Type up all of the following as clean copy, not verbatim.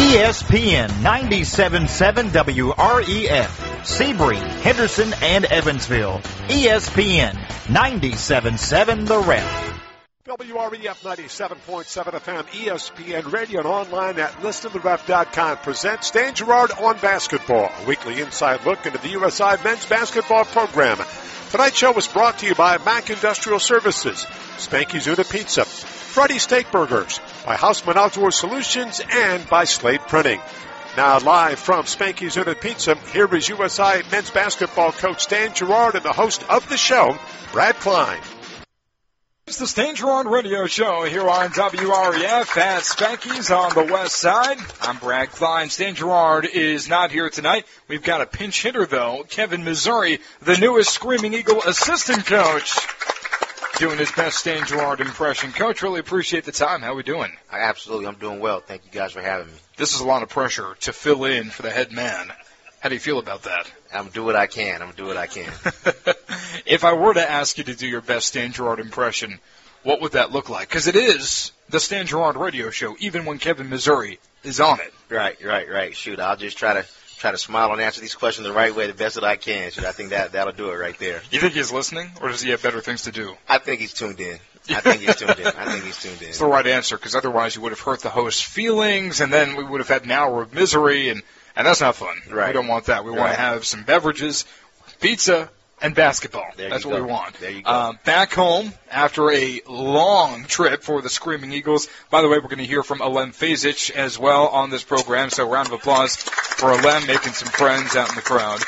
ESPN 97.7 WREF, Seabury, Henderson, and Evansville. ESPN 97.7 The Ref. WREF 97.7 FM, ESPN Radio, and online at listenthoref.com presents Stan Gerard on Basketball, a weekly inside look into the USI men's basketball program. Tonight's show was brought to you by Mac Industrial Services, Spanky's Una Pizza, Freddy's Steak Burgers, by Houseman Outdoor Solutions, and by Slate Printing. Now live from Spanky's Una Pizza, here is USI men's basketball coach Stan Gerard and the host of the show, Brad Klein. It's the Stan Gerard Radio Show here on WREF at Spanky's on the west side. I'm Brad Klein. Stan Gerard is not here tonight. We've got a pinch hitter, though, Kevin Missouri, the newest Screaming Eagle assistant coach, doing his best Stan Gerard impression. Coach, really appreciate the time. How are we doing? Absolutely. I'm doing well. Thank you guys for having me. This is a lot of pressure to fill in for the head man. How do you feel about that? I'm going to do what I can. If I were to ask you to do your best Stan Gerard impression, what would that look like? Because it is the Stan Gerard Radio Show, even when Kevin Missouri is on it. Right. Shoot, I'll just try to smile and answer these questions the right way, the best that I can. Shoot, I think that'll do it right there. You think he's listening, or does he have better things to do? I think he's tuned in. It's the right answer, because otherwise you would have hurt the host's feelings, and then we would have had an hour of misery, and that's not fun. Right. We don't want that. We want to have some beverages, pizza, and basketball. That's what we want. There you go. Back home after a long trip for the Screaming Eagles. By the way, we're going to hear from Alem Fazic as well on this program, so round of applause for Alem making some friends out in the crowd.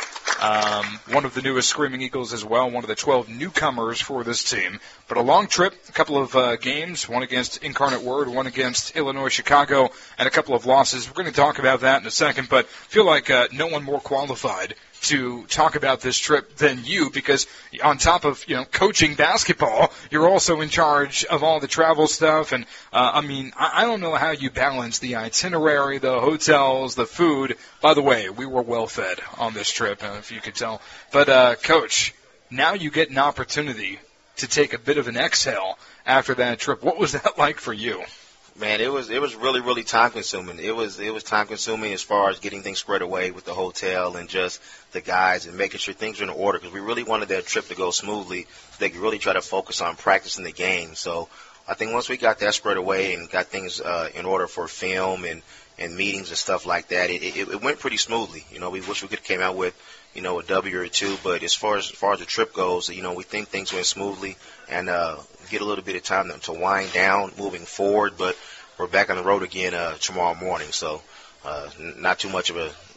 One of the newest Screaming Eagles as well, one of the 12 newcomers for this team. But a long trip, a couple of games, one against Incarnate Word, one against Illinois Chicago, and a couple of losses. We're going to talk about that in a second, but feel like no one more qualified to talk about this trip than you, because on top of, coaching basketball, you're also in charge of all the travel stuff. And, I don't know how you balance the itinerary, the hotels, the food. By the way, we were well fed on this trip, if you could tell. But, Coach, now you get an opportunity to take a bit of an exhale after that trip. What was that like for you? Man, it was really, really time consuming. It was time consuming as far as getting things squared away with the hotel and just the guys and making sure things were in order, because we really wanted that trip to go smoothly. They could really try to focus on practicing the game. So I think once we got that squared away and got things in order for film and meetings and stuff like that, it went pretty smoothly. We wish we could have came out with a W or two, but as far as the trip goes, we think things went smoothly and get a little bit of time to wind down moving forward. But we're back on the road again tomorrow morning, so not too much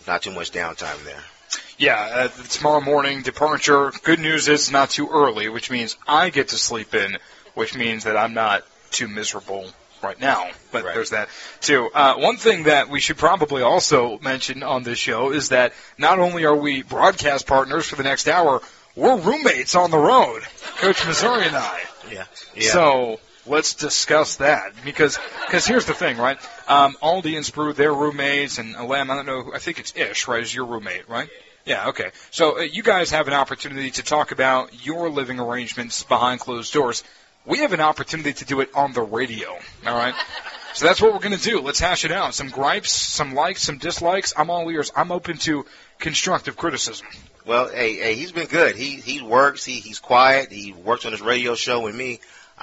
downtime there. Yeah, tomorrow morning departure. Good news is it's not too early, which means I get to sleep in, which means that I'm not too miserable right now. But There's that, too. One thing that we should probably also mention on this show is that not only are we broadcast partners for the next hour, we're roommates on the road, Coach Missouri and I. Yeah. So let's discuss that, because here's the thing, right? Aldi and Sprue, they're roommates, and Alem, I don't know, I think it's Ish, right, is your roommate, right? Yeah, okay. So you guys have an opportunity to talk about your living arrangements behind closed doors. We have an opportunity to do it on the radio, all right? So that's what we're going to do. Let's hash it out. Some gripes, some likes, some dislikes. I'm all ears. I'm open to constructive criticism. Well, hey, he's been good. He works. He's quiet. He works on his radio show with me.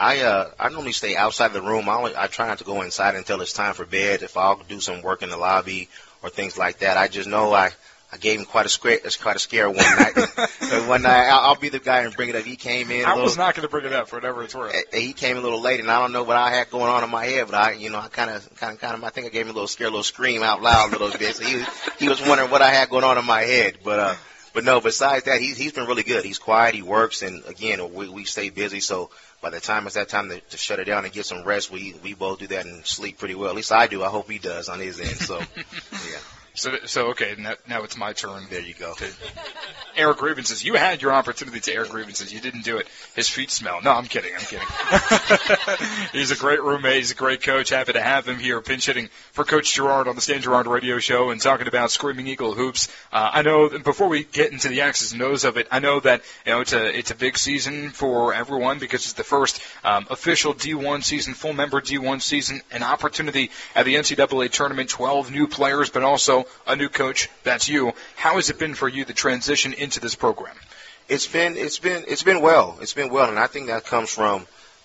I normally stay outside the room. I try not to go inside until it's time for bed. If I'll do some work in the lobby or things like that, I just know I gave him quite a scare one night. One night, I'll be the guy and bring it up. He came in. I was not going to bring it up for whatever it's worth. He came a little late, and I don't know what I had going on in my head, but I kind of, I think I gave him a little scream out loud a little bit. So he was wondering what I had going on in my head, but no. Besides that, he's been really good. He's quiet. He works, and again, we stay busy. So by the time it's that time to shut it down and get some rest, we both do that and sleep pretty well. At least I do. I hope he does on his end. So yeah. So okay, now it's my turn. There you go. air grievances. You had your opportunity to air grievances. You didn't do it. His feet smell. No, I'm kidding. He's a great roommate. He's a great coach. Happy to have him here pinch hitting for Coach Gerard on the Stan Gerard Radio Show and talking about Screaming Eagle hoops. I know before we get into the X's and O's of it, I know that it's a big season for everyone because it's the first official D1 season, full member D1 season, an opportunity at the NCAA tournament, 12 new players, but also a new coach. That's you. How has it been for you, the transition into this program? It's been well. It's been well, and I think that comes from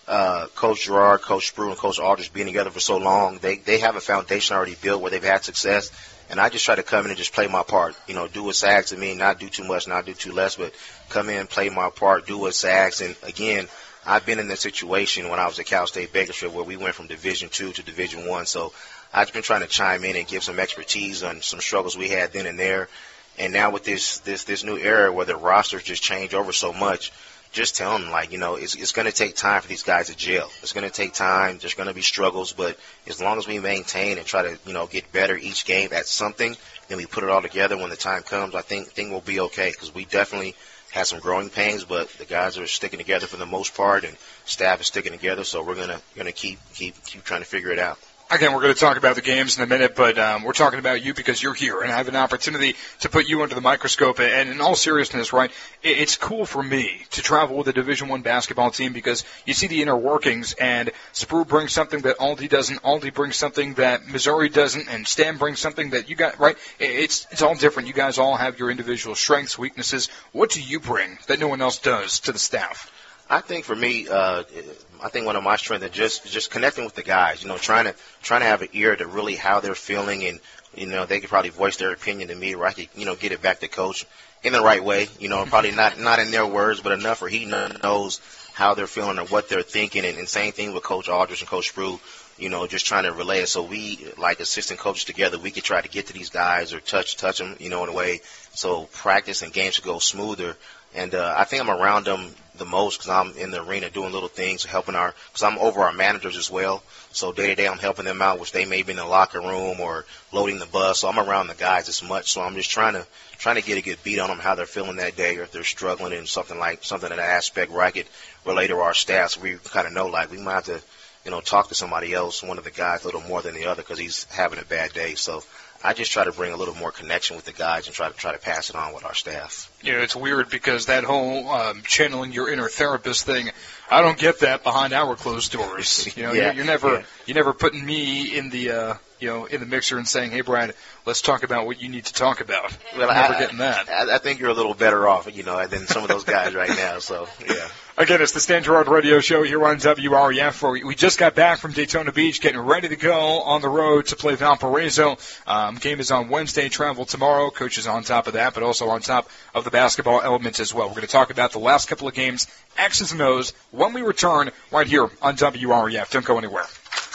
Coach Gerard, Coach Sproul, and Coach Aldridge being together for so long. They have a foundation already built where they've had success, and I just try to come in and just play my part. Do what's asked of me, not do too much, not do too less, but come in, play my part, do what's asked. And again, I've been in this situation when I was at Cal State Bakersfield where we went from Division II to Division I. So I've been trying to chime in and give some expertise on some struggles we had then and there. And now with this new era where the rosters just change over so much, just tell them, it's going to take time for these guys to gel. It's going to take time. There's going to be struggles. But as long as we maintain and try to, get better each game at something, then we put it all together when the time comes, I think we'll be okay because we definitely had some growing pains, but the guys are sticking together for the most part and staff is sticking together. So we're going to keep trying to figure it out. Again, we're going to talk about the games in a minute, but we're talking about you because you're here, and I have an opportunity to put you under the microscope. And in all seriousness, right, it's cool for me to travel with a Division I basketball team because you see the inner workings, and Sproul brings something that Aldi doesn't, Aldi brings something that Missouri doesn't, and Stan brings something that you got, right? It's all different. You guys all have your individual strengths, weaknesses. What do you bring that no one else does to the staff? I think for me, I think one of my strengths is just connecting with the guys. Trying to have an ear to really how they're feeling, and they could probably voice their opinion to me, or I could get it back to Coach in the right way. Probably not in their words, but enough where he knows how they're feeling or what they're thinking. And same thing with Coach Aldridge and Coach Sproul. Just trying to relay it. So we, like assistant coaches together, we could try to get to these guys or touch them, in a way. So practice and games should go smoother. And I think I'm around them the most because I'm in the arena doing little things, because I'm over our managers as well. So day to day I'm helping them out, which they may be in the locker room or loading the bus. So I'm around the guys as much. So I'm just trying to get a good beat on them, how they're feeling that day, or if they're struggling in something in an aspect where I could relate to our staff. So we kind of know, we might have to, talk to somebody else, one of the guys a little more than the other because he's having a bad day. So I just try to bring a little more connection with the guys and try to pass it on with our staff. It's weird because that whole channeling your inner therapist thing, I don't get that behind our closed doors. You're never putting me in the in the mixer and saying, "Hey, Brad, let's talk about what you need to talk about." Well, never getting that. I think you're a little better off, than some of those guys right now. So yeah. Again, it's the Stan Gerard Radio Show here on WREF. We just got back from Daytona Beach, getting ready to go on the road to play Valparaiso. Game is on Wednesday, travel tomorrow. Coach is on top of that, but also on top of the basketball elements as well. We're going to talk about the last couple of games, X's and O's, when we return right here on WREF. Don't go anywhere.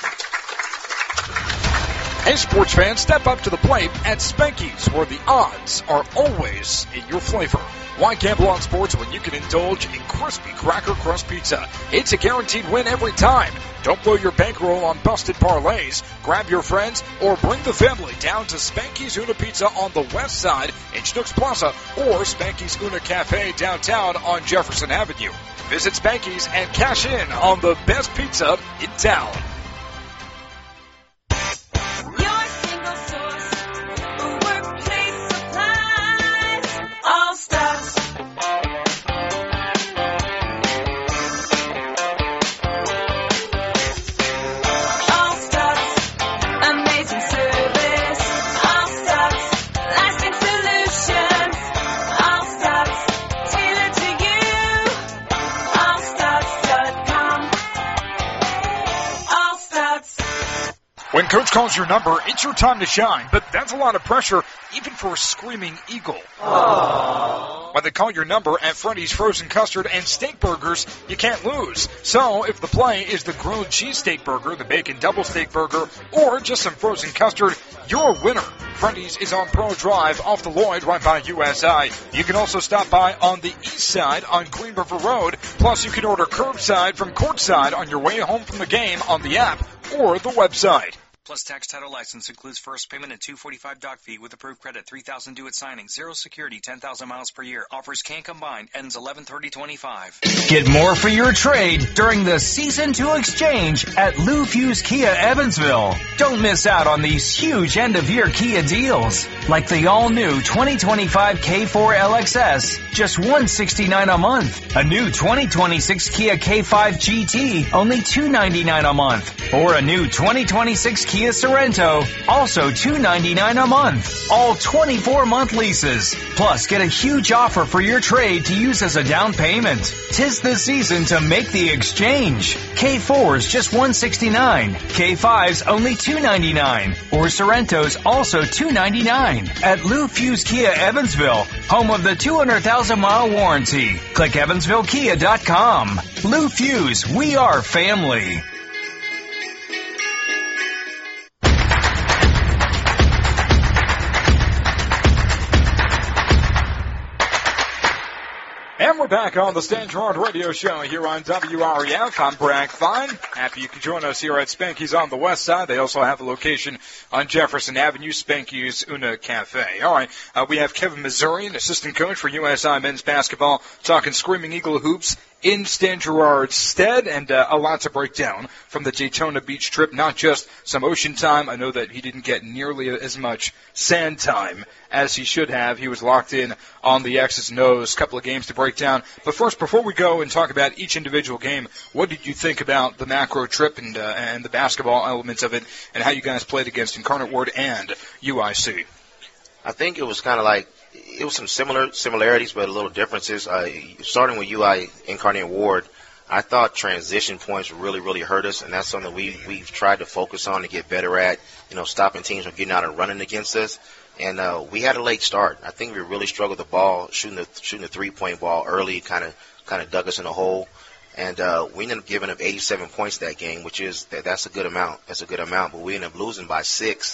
Hey, sports fans, step up to the plate at Spanky's, where the odds are always in your flavor. Why gamble on sports when you can indulge in crispy cracker crust pizza? It's a guaranteed win every time. Don't blow your bankroll on busted parlays. Grab your friends or bring the family down to Spanky's Una Pizza on the west side in Schnucks Plaza or Spanky's Una Cafe downtown on Jefferson Avenue. Visit Spanky's and cash in on the best pizza in town. When Coach calls your number, it's your time to shine, but that's a lot of pressure, even for a Screaming Eagle. Aww. When they call your number at Freddy's Frozen Custard and Steak Burgers, you can't lose. So if the play is the grilled cheese steak burger, the bacon double steak burger, or just some frozen custard, you're a winner. Freddy's is on Pearl Drive off the Lloyd right by USI. You can also stop by on the east side on Queen River Road. Plus, you can order curbside from courtside on your way home from the game on the app or the website. Plus tax title license includes first payment and $245 doc fee with approved credit, $3,000 due at signing, 0 security, 10,000 miles per year. Offers can combine, ends 11/30/25. Get more for your trade during the Season 2 exchange at Lou Fuse Kia Evansville. Don't miss out on these huge end-of-year Kia deals, like the all-new 2025 K4 LXS, just $169 a month. A new 2026 Kia K5 GT, only $299 a month. Or a new 2026 Kia Sorento, also $299 a month. All 24-month leases. Plus, get a huge offer for your trade to use as a down payment. 'Tis the season to make the exchange. K4's just $169. K5's only $299. Or Sorrento's also $299. At Lou Fuse Kia Evansville, home of the 200,000-mile warranty. Click EvansvilleKia.com. Lou Fuse, we are family. And we're back on the Stan Gerard Radio Show here on WREF. I'm Bragg Fine. Happy you can join us here at Spanky's on the west side. They also have a location on Jefferson Avenue, Spanky's Una Cafe. All right, we have Kevin Missourian, assistant coach for USI men's basketball, talking Screaming Eagle hoops in Stan Gerard's stead, and a lot to break down from the Daytona Beach trip. Not just some ocean time. I know that he didn't get nearly as much sand time as he should have. He was locked in on the X's and O's. Couple of games to break down. But first, before we go and talk about each individual game, what did you think about the macro trip and the basketball elements of it, and how you guys played against Incarnate Word and UIC? I think it was kind of like, it was some similarities, but a little differences. Starting with UI Incarnate Ward, I thought transition points really, really hurt us, and that's something we've tried to focus on to get better at, stopping teams from getting out and running against us. And we had a late start. I think we really struggled with the ball, shooting the 3-point ball early, kind of dug us in a hole. And we ended up giving up 87 points that game, which is that's a good amount. That's a good amount, but we ended up losing by 6.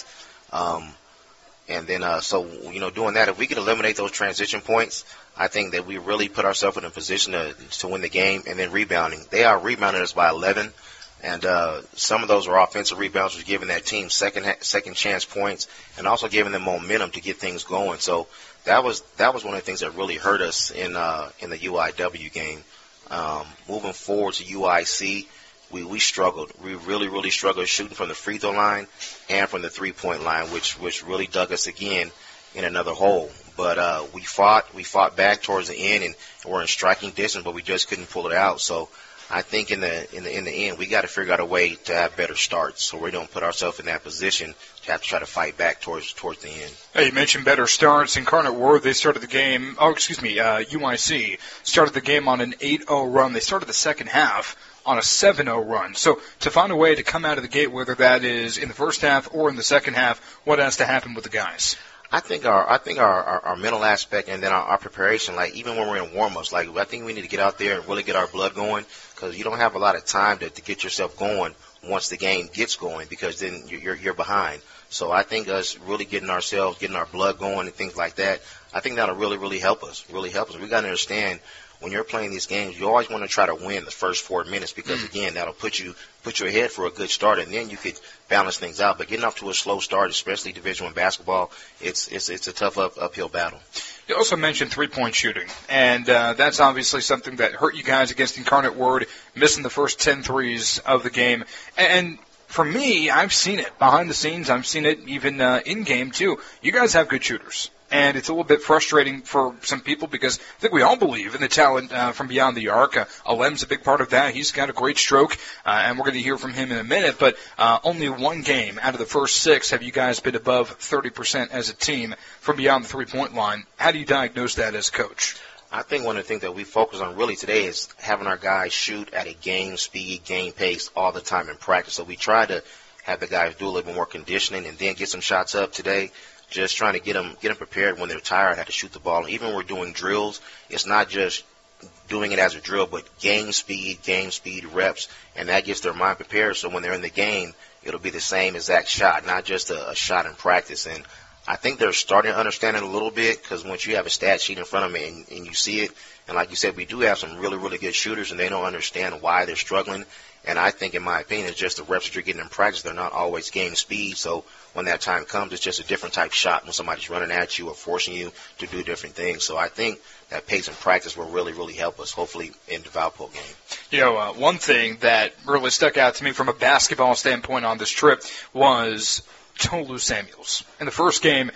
And then, doing that, if we could eliminate those transition points, I think that we really put ourselves in a position to win the game. And then rebounding. They out-rebounded us by 11. And some of those were offensive rebounds, which was giving that team second chance points and also giving them momentum to get things going. So that was one of the things that really hurt us in the UIW game. Moving forward to UIC, we struggled. We really, really struggled shooting from the free throw line and from the 3-point line, which really dug us again in another hole. But we fought back towards the end, and we're in striking distance, but we just couldn't pull it out. So I think in the end, we got to figure out a way to have better starts, so we don't put ourselves in that position to have to try to fight back towards the end. Hey, you mentioned better starts. Incarnate Word, they started the game. UIC started the game on an 8-0 run. They started the second half on a 7-0 run. So to find a way to come out of the gate, whether that is in the first half or in the second half, what has to happen with the guys? I think our mental aspect and then our preparation, like even when we're in warm-ups, like I think we need to get out there and really get our blood going, because you don't have a lot of time to get yourself going once the game gets going, because then you're behind. So I think us really getting our blood going and things like that, I think that'll really, really help us. We got to understand, when you're playing these games, you always want to try to win the first 4 minutes, because again, that'll put you ahead for a good start, and then you could balance things out. But getting off to a slow start, especially Division I basketball, it's a tough uphill battle. You also mentioned 3-point shooting, and that's obviously something that hurt you guys against Incarnate Word, missing the first 10 threes of the game. And for me, I've seen it behind the scenes. I've seen it even in game too. You guys have good shooters. And it's a little bit frustrating for some people, because I think we all believe in the talent from beyond the arc. Alem's a big part of that. He's got a great stroke, and we're going to hear from him in a minute. But only one game out of the first 6 have you guys been above 30% as a team from beyond the 3-point line. How do you diagnose that as a coach? I think one of the things that we focus on really today is having our guys shoot at a game speed, game pace all the time in practice. So we try to have the guys do a little bit more conditioning and then get some shots up today. Just trying to get them prepared when they're tired, how to shoot the ball. And even when we're doing drills, it's not just doing it as a drill, but game speed reps, and that gets their mind prepared. So when they're in the game, it'll be the same exact shot, not just a shot in practice. And I think they're starting to understand it a little bit because once you have a stat sheet in front of me and you see it, and like you said, we do have some really, really good shooters, and they don't understand why they're struggling. And I think, in my opinion, it's just the reps that you're getting in practice. They're not always gaining speed, so when that time comes, it's just a different type shot when somebody's running at you or forcing you to do different things. So I think that pace in practice will really, really help us, hopefully, in the Valpo game. You know, one thing that really stuck out to me from a basketball standpoint on this trip was Tolu Samuels. In the first game,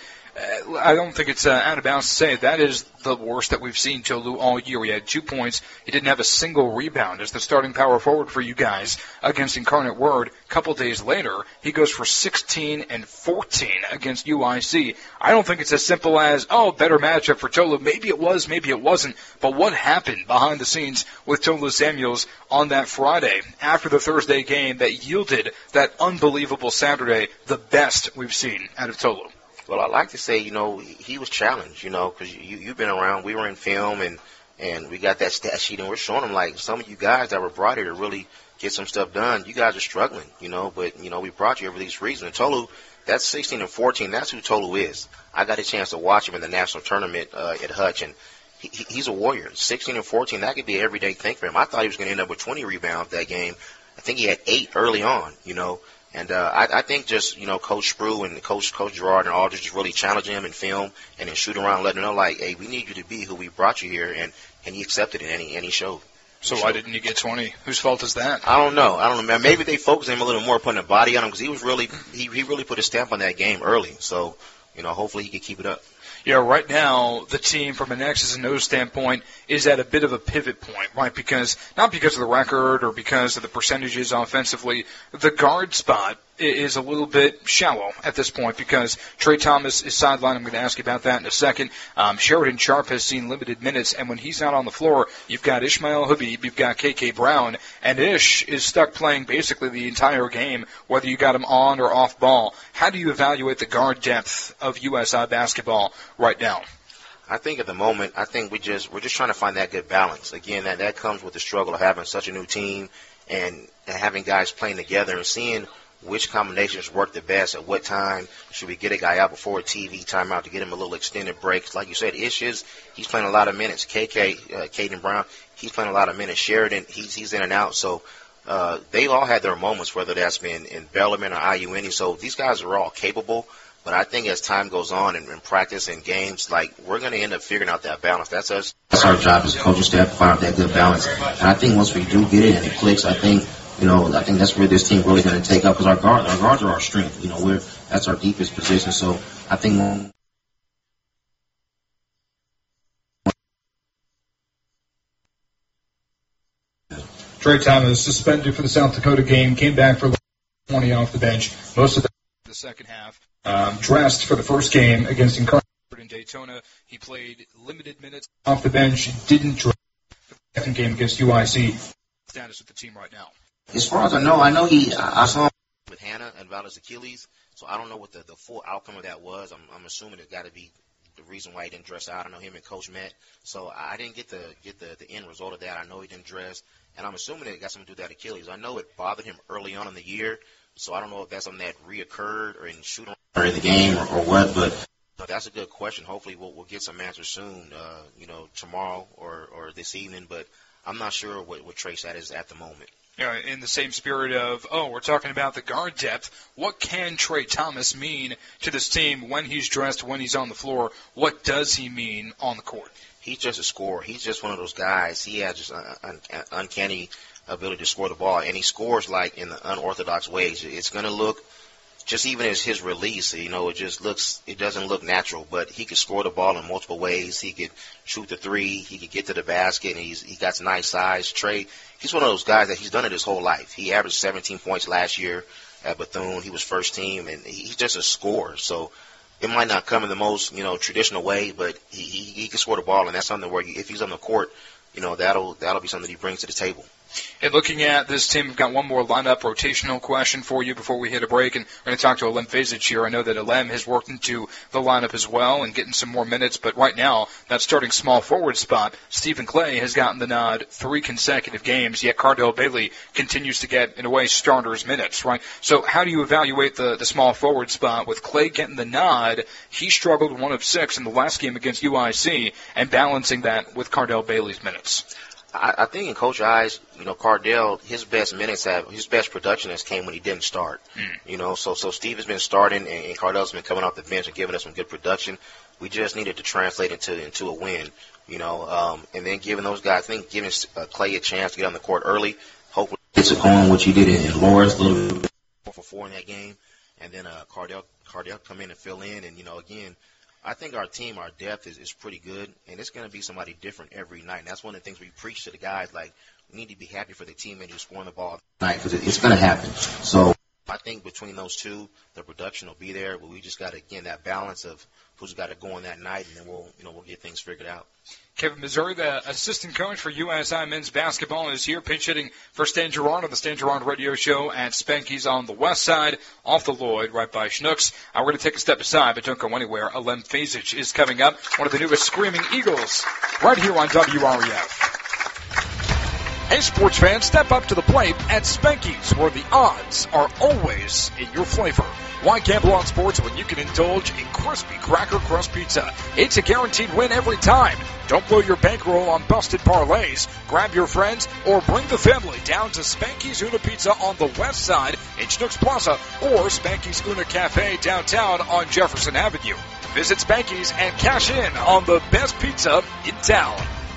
I don't think it's out of bounds to say that is the worst that we've seen Tolu all year. He had 2 points. He didn't have a single rebound as the starting power forward for you guys against Incarnate Word. A couple days later, he goes for 16 and 14 against UIC. I don't think it's as simple as, better matchup for Tolu. Maybe it was, maybe it wasn't. But what happened behind the scenes with Tolu Samuels on that Friday after the Thursday game that yielded that unbelievable Saturday, the best we've seen out of Tolu? Well, I like to say, he was challenged, because you've been around. We were in film, and we got that stat sheet, and we're showing them, like, some of you guys that were brought here to really get some stuff done, you guys are struggling, but, we brought you here for these reasons. And Tolu, that's 16 and 14. That's who Tolu is. I got a chance to watch him in the national tournament at Hutch, and he's a warrior. 16 and 14, that could be an everyday thing for him. I thought he was going to end up with 20 rebounds that game. I think he had 8 early on, And I think just, Coach Sprue and Coach Gerard and all just really challenging him in film and then shooting around, letting him know, like, hey, we need you to be who we brought you here, and he accepted it, and he showed. So why didn't you get 20? Whose fault is that? I don't know. Maybe they focused him a little more, putting a body on him, because he was really he really put a stamp on that game early. So, hopefully he can keep it up. Yeah, right now, the team, from an X's and O's standpoint, is at a bit of a pivot point, right? Not because of the record or because of the percentages offensively. The guard spot is a little bit shallow at this point because Trey Thomas is sidelined. I'm going to ask you about that in a second. Sheridan Sharp has seen limited minutes, and when he's not on the floor, you've got Ishmael Habib, you've got KK Brown, and Ish is stuck playing basically the entire game, whether you got him on or off ball. How do you evaluate the guard depth of USI basketball right now? I think at the moment, we're just trying to find that good balance. Again, that comes with the struggle of having such a new team and having guys playing together and seeing which combinations work the best at what time. Should we get a guy out before a TV timeout to get him a little extended break? Like you said, he's playing a lot of minutes. Caden Brown, he's playing a lot of minutes. Sheridan, he's in and out. So they've all had their moments, whether that's been in Bellarmine or IUNE. So these guys are all capable. But I think as time goes on and in practice and games, like, we're going to end up figuring out that balance. That's us. That's our job as coaching staff to find out that good balance. And I think once we do get it and it clicks, I think that's where this team really going to take up, because our guards are our strength. That's our deepest position. So I think Trey Thomas suspended for the South Dakota game, came back for 20 off the bench. Most of the second half. Dressed for the first game against Incarnate in Daytona. He played limited minutes off the bench. Didn't dress for the second game against UIC. Status with the team right now. As far as I know I saw him with Hannah and about his Achilles, so I don't know what the full outcome of that was. I'm assuming it got to be the reason why he didn't dress out. I know him and Coach met, so I didn't get the end result of that. I know he didn't dress, and I'm assuming it got something to do with that Achilles. I know it bothered him early on in the year, so I don't know if that's something that reoccurred or in shooting or in the game or what, but that's a good question. Hopefully we'll get some answers soon, tomorrow or this evening, but I'm not sure what Trey's status is at the moment. In the same spirit of, we're talking about the guard depth, what can Trey Thomas mean to this team when he's dressed, when he's on the floor? What does he mean on the court? He's just a scorer. He's just one of those guys. He has just an uncanny ability to score the ball, and he scores like in the unorthodox ways. It's going to look, just even as his release, it doesn't look natural, but he can score the ball in multiple ways. He could shoot the three, he could get to the basket, and he got nice size. Trey, he's one of those guys that he's done it his whole life. He averaged 17 points last year at Bethune. He was first team, and he's just a scorer. So it might not come in the most, traditional way, but he can score the ball, and that's something where if he's on the court, that'll be something he brings to the table. And looking at this team, we've got one more lineup rotational question for you before we hit a break, and we're going to talk to Alem Fasic here. I know that Alem has worked into the lineup as well and getting some more minutes, but right now, that starting small forward spot, Stephen Clay has gotten the nod 3 consecutive games, yet Cardell Bailey continues to get, in a way, starters minutes, right? So how do you evaluate the small forward spot with Clay getting the nod? He struggled 1 of 6 in the last game against UIC, and balancing that with Cardell Bailey's minutes. I think in Coach eyes, Cardell, his best production has came when he didn't start. So Steve has been starting, and Cardell's been coming off the bench and giving us some good production. We just needed to translate into a win, and then giving those guys, I think giving Clay a chance to get on the court early, hopefully it's a going, which he did in Lawrence, a little bit 4-for-4 in that game, and then Cardell come in and fill in, and again, I think our team, our depth is pretty good, and it's going to be somebody different every night. And that's one of the things we preach to the guys, like, we need to be happy for the teammate who's scoring the ball tonight because it's going to happen. So I think between those two, the production will be there, but we just got to, again, that balance of who's got to go on that night, and then we'll get things figured out. Kevin Missouri, the assistant coach for USI men's basketball, is here pinch hitting for Stan Gerard on the Stan Gerard radio show at Spanky's on the west side, off the Lloyd, right by Schnucks. We're going to take a step aside, but don't go anywhere. Alem Fasic is coming up, one of the newest Screaming Eagles, right here on WREF. Hey, sports fans, step up to the plate at Spanky's, where the odds are always in your flavor. Why gamble on sports when you can indulge in crispy cracker crust pizza? It's a guaranteed win every time. Don't blow your bankroll on busted parlays. Grab your friends or bring the family down to Spanky's Una Pizza on the west side in Schnucks Plaza or Spanky's Una Cafe downtown on Jefferson Avenue. Visit Spanky's and cash in on the best pizza in town.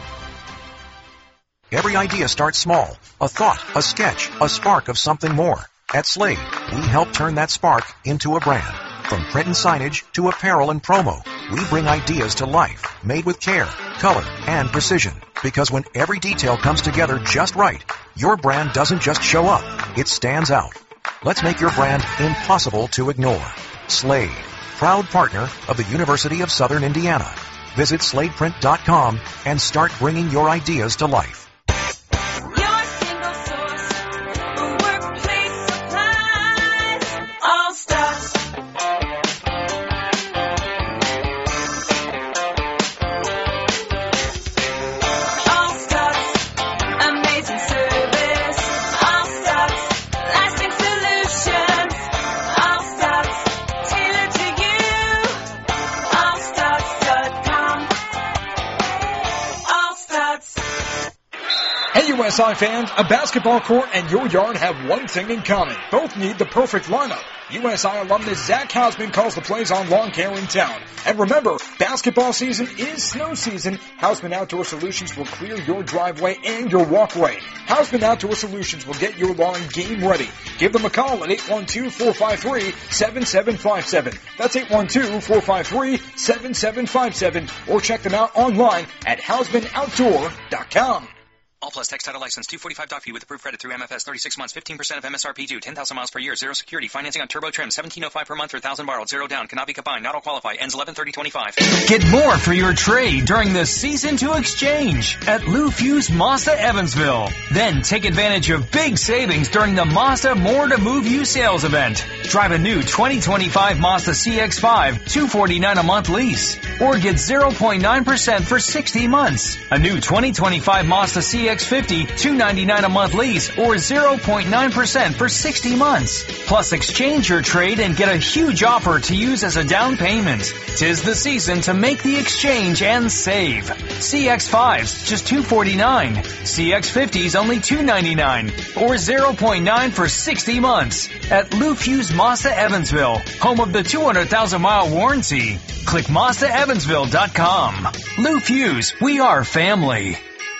Every idea starts small. A thought, a sketch, a spark of something more. At Slade, we help turn that spark into a brand. From print and signage to apparel and promo, we bring ideas to life, made with care, color, and precision. Because when every detail comes together just right, your brand doesn't just show up, it stands out. Let's make your brand impossible to ignore. Slade, proud partner of the University of Southern Indiana. Visit sladeprint.com and start bringing your ideas to life. USI fans, a basketball court and your yard have one thing in common. Both need the perfect lineup. USI alumnus Zach Hausman calls the plays on lawn care in town. And remember, basketball season is snow season. Hausman Outdoor Solutions will clear your driveway and your walkway. Hausman Outdoor Solutions will get your lawn game ready. Give them a call at 812-453-7757. That's 812-453-7757. Or check them out online at HausmanOutdoor.com. All Plus Text Title License 245.fee with approved credit through MFS 36 months, 15% of MSRP due, 10,000 miles per year, zero security, financing on turbo trim, $17.05 per month for 1,000 borrowed, zero down, cannot be combined, not all qualify, ends 11/30/25. Get more for your trade during the Season 2 Exchange at Lou Fuse Mazda Evansville. Then take advantage of big savings during the Mazda More to Move You sales event. Drive a new 2025 Mazda CX-5, $249 a month lease, or get 0.9% for 60 months. A new 2025 Mazda CX-50, $299 a month lease, or 0.9% for 60 months. Plus, exchange your trade and get a huge offer to use as a down payment. 'Tis the season to make the exchange and save. CX-5s, just $249. CX-50s, only $299, or 0.9 for 60 months. At Lou Fuse Mazda Evansville, home of the 200,000-mile warranty. Click MazdaEvansville.com. Lou Fuse, we are family.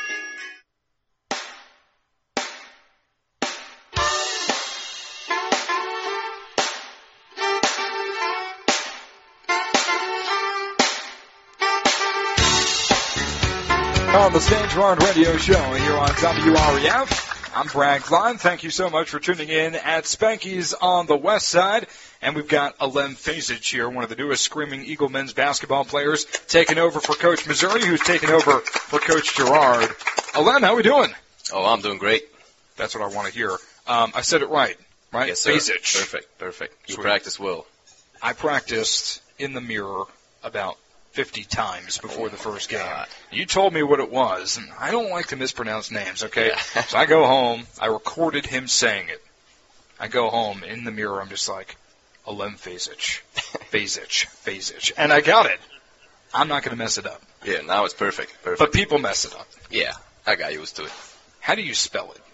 On the Stan Gerard radio show here on WREF. I'm Brad Klein. Thank you so much for tuning in at Spanky's on the west side. And we've got Alem Fasic here, one of the newest Screaming Eagle men's basketball players, taking over for Coach Missouri, who's taking over for Coach Gerard. Alem, how we doing? Oh, I'm doing great. That's what I want to hear. I said it right? Yes, sir. Basic. Perfect. You Sweet. practice well. I practiced in the mirror about 50 times before the first game. God. You told me what it was, and I don't like to mispronounce names, okay? So I go home. I recorded him saying it. I go home in the mirror. I'm just like, Alem Fasic. And I got it. I'm not going to mess it up. Yeah, now it's perfect. But people mess it up. Yeah, I got used to it. How do you spell it?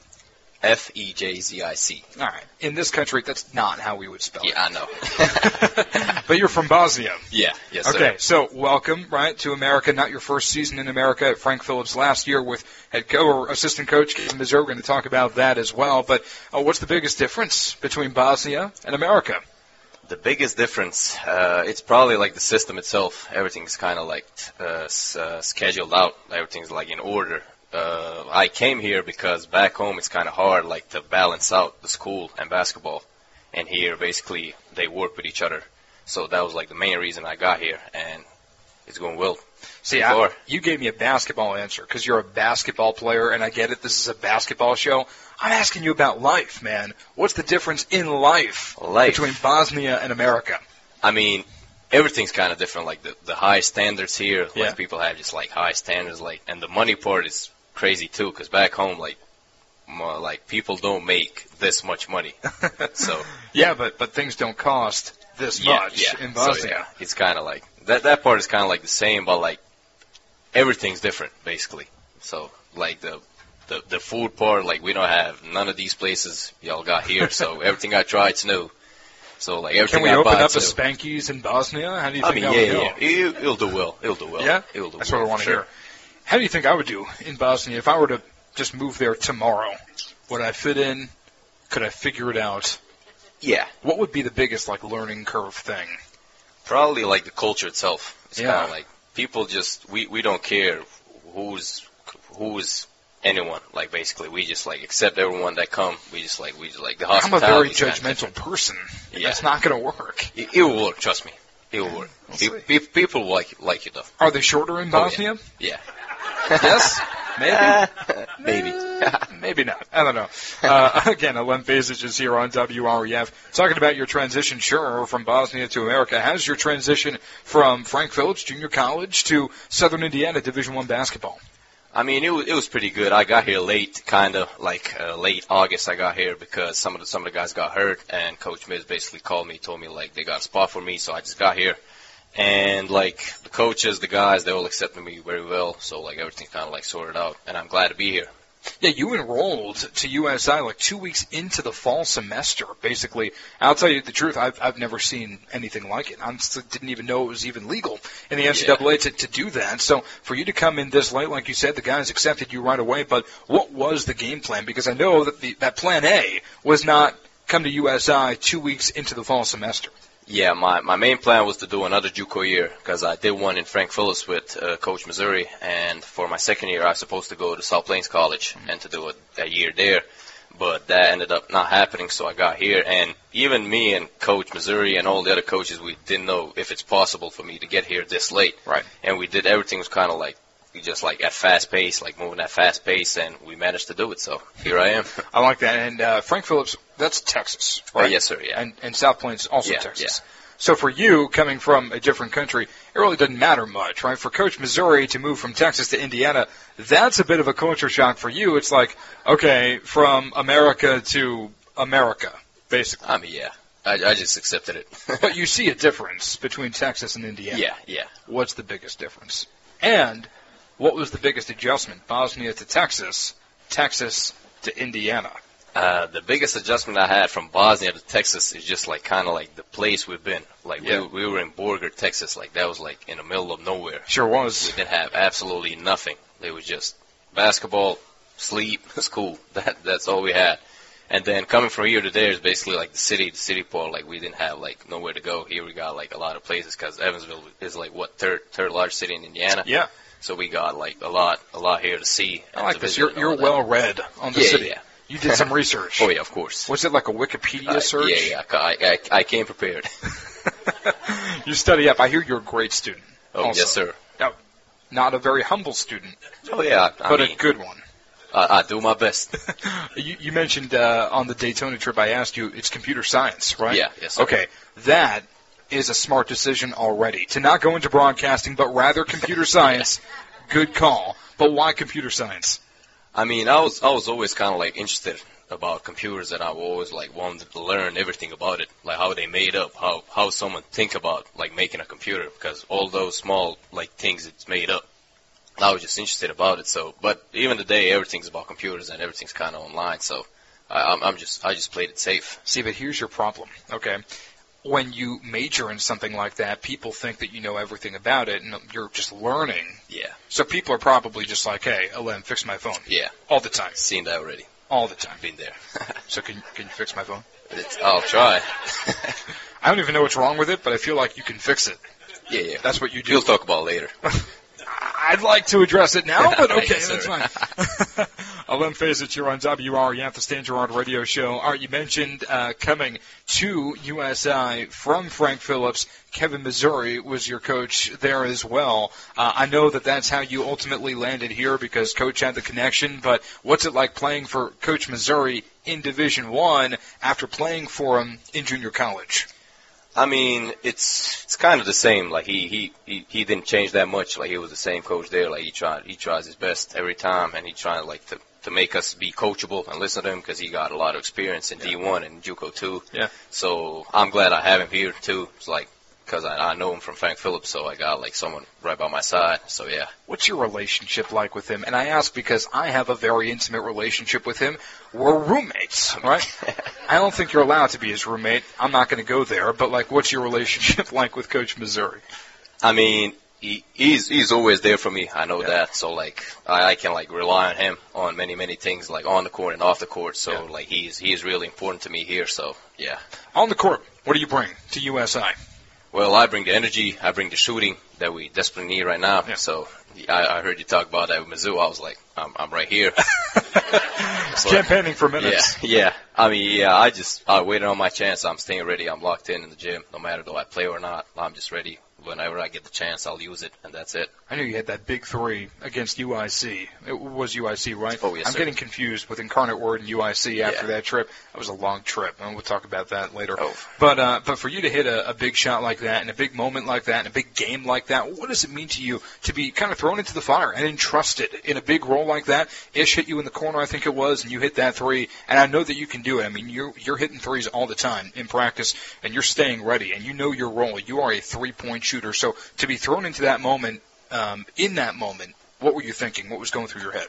Fejzic. All right. In this country, that's not how we would spell it. Yeah, I know. But you're from Bosnia. Yeah, yes, sir. Okay, so welcome, right, to America. Not your first season in America at Frank Phillips last year with assistant coach Kevin Missouri. We're going to talk about that as well. But what's the biggest difference between Bosnia and America? The biggest difference, it's probably like the system itself. Everything's kind of like scheduled out. Everything's like in order. I came here because back home it's kind of hard, like to balance out the school and basketball. And here, basically, they work with each other. So that was like the main reason I got here, and it's going well. See, you gave me a basketball answer because you're a basketball player, and I get it. This is a basketball show. I'm asking you about life, man. What's the difference in life between Bosnia and America? I mean, everything's kind of different. Like the high standards here, like people have just like high standards, like, and the money part is crazy too. Because back home, like people don't make this much money. So yeah, but things don't cost this much in Bosnia. So, yeah, it's kind of like that part is kind of like the same, but like everything's different basically. So like the food part, like we don't have none of these places y'all got here. So everything I tried's new. So like everything Can we open up a Spanky's in Bosnia? How do you think that would go? It'll do well. Yeah? It'll do That's well, what I want to sure. hear. How do you think I would do in Bosnia if I were to just move there tomorrow? Would I fit in? Could I figure it out? Yeah. What would be the biggest like learning curve thing? Probably like the culture itself. It's Yeah. kind of like people just we don't care who's anyone. Like basically we just like accept everyone that come. We just like the hospitality. I'm a very judgmental person. Yeah. That's not going to work. It will work. Trust me. It will work. People will like you though. Are they shorter in Bosnia? Yeah. Yes? Maybe? Maybe. Maybe not. I don't know. Again, Alem Fasic is here on WREF talking about your transition, sure, from Bosnia to America. How's your transition from Frank Phillips Junior College to Southern Indiana Division I basketball? I mean, it was pretty good. I got here late, kind of like late August. I got here because some of the guys got hurt, and Coach Miz basically called me, told me like they got a spot for me, so I just got here. And like the coaches, the guys, they all accepted me very well, so like everything kind of like sorted out, and I'm glad to be here. Yeah, you enrolled to USI like 2 weeks into the fall semester, basically. I'll tell you the truth, I've never seen anything like it. I didn't even know it was even legal in the NCAA to do that. So for you to come in this late, like you said, the guys accepted you right away, but what was the game plan? Because I know that that plan A was not come to USI 2 weeks into the fall semester. Yeah, my main plan was to do another JUCO year because I did one in Frank Phillips with Coach Missouri, and for my second year I was supposed to go to South Plains College and to do a year there, but that ended up not happening, so I got here. And even me and Coach Missouri and all the other coaches, we didn't know if it's possible for me to get here this late. Right. And we did everything was kind of like just like at fast pace, like moving at fast pace, and we managed to do it. So here I am. I like that. And Frank Phillips, that's Texas, right? Yes, sir. Yeah. And South Plains also Yeah, Texas. So for you, coming from a different country, it really doesn't matter much, right? For Coach Missouri to move from Texas to Indiana, that's a bit of a culture shock for you. It's like, okay, from America to America, basically. I mean, yeah. I just accepted it. But you see a difference between Texas and Indiana. Yeah. What's the biggest difference? And what was the biggest adjustment? Bosnia to Texas, Texas to Indiana. The biggest adjustment I had from Bosnia to Texas is just like kind of like the place we've been. Like we were in Borger, Texas. Like that was like in the middle of nowhere. Sure was. We didn't have absolutely nothing. It was just basketball, sleep, school. That's all we had. And then coming from here to there is basically like the city part. Like we didn't have like nowhere to go. Here we got like a lot of places because Evansville is like what third largest city in Indiana. Yeah. So we got like a lot here to see. I like this. You're well read on the city. Yeah. You did some research. Oh, yeah, of course. Was it like a Wikipedia search? Yeah. I came prepared. You study up. I hear you're a great student. Oh, also. yes, sir. Now, not a very humble student. Oh, yeah. But a good one. I do my best. You mentioned on the Daytona trip, I asked you, it's computer science, right? Yeah, yes, sir. Okay, that is a smart decision already. To not go into broadcasting, but rather computer science, good call. But why computer science? I mean, I was always kind of like interested about computers, and I always like wanted to learn everything about it, like how they made up, how someone think about like making a computer, because all those small like things it's made up. I was just interested about it. So, but even today, everything's about computers and everything's kind of online. So, I just played it safe. See, but here's your problem. Okay, when you major in something like that, people think that you know everything about it, and you're just learning. Yeah. So people are probably just like, "Hey, Alem, fix my phone." Yeah. All the time. Seen that already. All the time. Been there. So can you fix my phone? I'll try. I don't even know what's wrong with it, but I feel like you can fix it. Yeah. That's what you do. We'll talk about it later. I'd like to address it now, but okay, Yes, that's fine. Alem Fezich, you're on WREF, the Stan Gerard Radio Show. All right, you mentioned coming to USI from Frank Phillips. Kevin Missouri was your coach there as well. I know that that's how you ultimately landed here because Coach had the connection, but what's it like playing for Coach Missouri in Division I after playing for him in junior college? I mean, it's kind of the same. Like he didn't change that much. Like he was the same coach there. Like he tries his best every time, and he tried like to make us be coachable and listen to him because he got a lot of experience in D1 and JUCO too. Yeah. So I'm glad I have him here too. It's like because I know him from Frank Phillips, so I got like someone right by my side. So yeah. What's your relationship like with him? And I ask because I have a very intimate relationship with him. We're roommates, right? I don't think you're allowed to be his roommate. I'm not going to go there. But like, what's your relationship like with Coach Missouri? I mean, he's always there for me. I know that. So like, I can like rely on him on many things, like on the court and off the court. So like, he's really important to me here. So yeah. On the court, what do you bring to USI? Well, I bring the energy, I bring the shooting that we desperately need right now. Yeah. So I heard you talk about that with Mizzou. I was like, I'm right here. Campaigning for minutes. Yeah. I mean, I waited on my chance. I'm staying ready. I'm locked in the gym. No matter do I play or not, I'm just ready. Whenever I get the chance, I'll use it, and that's it. I knew you had that big three against UIC. It was UIC, right? Oh, yes, I'm sir. getting confused with Incarnate Word and UIC after that trip. That was a long trip, and we'll talk about that later. Oh. But for you to hit a big shot like that, and a big moment like that, and a big game like that, what does it mean to you to be kind of thrown into the fire and entrusted in a big role like that? Ish hit you in the corner, I think it was, and you hit that three, and I know that you can do it. I mean, you're hitting threes all the time in practice, and you're staying ready, and you know your role. You are a three-point shooter, so to be thrown into that moment, in that moment, what were you thinking? What was going through your head?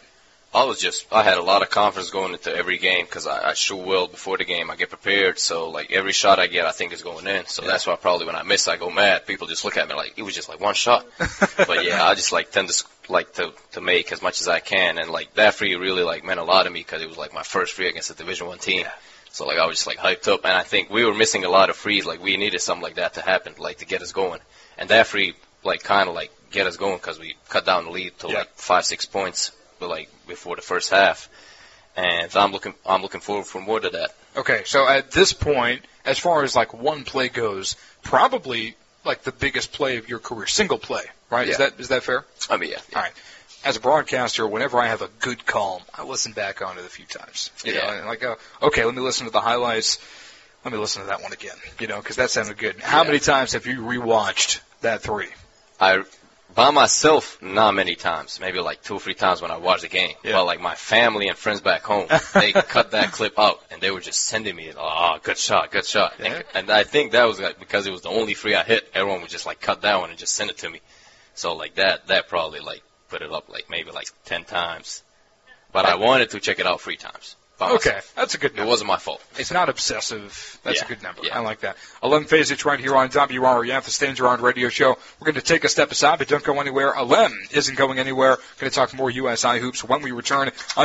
I had a lot of confidence going into every game because I shoot well before the game. I get prepared, so like every shot I get, I think is going in. So that's why probably when I miss, I go mad. People just look at me like it was just like one shot. But yeah, I just like tend to like to make as much as I can, and like that free really like meant a lot to me because it was like my first free against a Division I team. So like I was just like hyped up, and I think we were missing a lot of frees. Like we needed something like that to happen, like to get us going. And that free like kind of like get us going because we cut down the lead to like 5-6 points. Like before the first half, and I'm looking forward for more to that. Okay, so at this point, as far as like one play goes, probably like the biggest play of your career, single play, right? Yeah. Is that fair? I mean, yeah. All right. As a broadcaster, whenever I have a good call, I listen back on it a few times. You know, and I go, okay, let me listen to the highlights. Let me listen to that one again. You know, because that sounded good. How many times have you rewatched that three? By myself, not many times. Maybe like 2 or 3 times when I watch the game. Yeah. But like my family and friends back home, they cut that clip out and they were just sending me, good shot. Yeah. And I think that was like because it was the only free I hit. Everyone would just like cut that one and just send it to me. So like that probably like put it up like maybe like 10 times. But I wanted to check it out 3 times. Okay, that's a good number. It wasn't my fault. It's not obsessive. That's a good number. Yeah. I like that. Alem Fezich right here on WREF, the Stan Gerard Radio Show. We're going to take a step aside, but don't go anywhere. Alem isn't going anywhere. Going to talk more USI hoops when we return on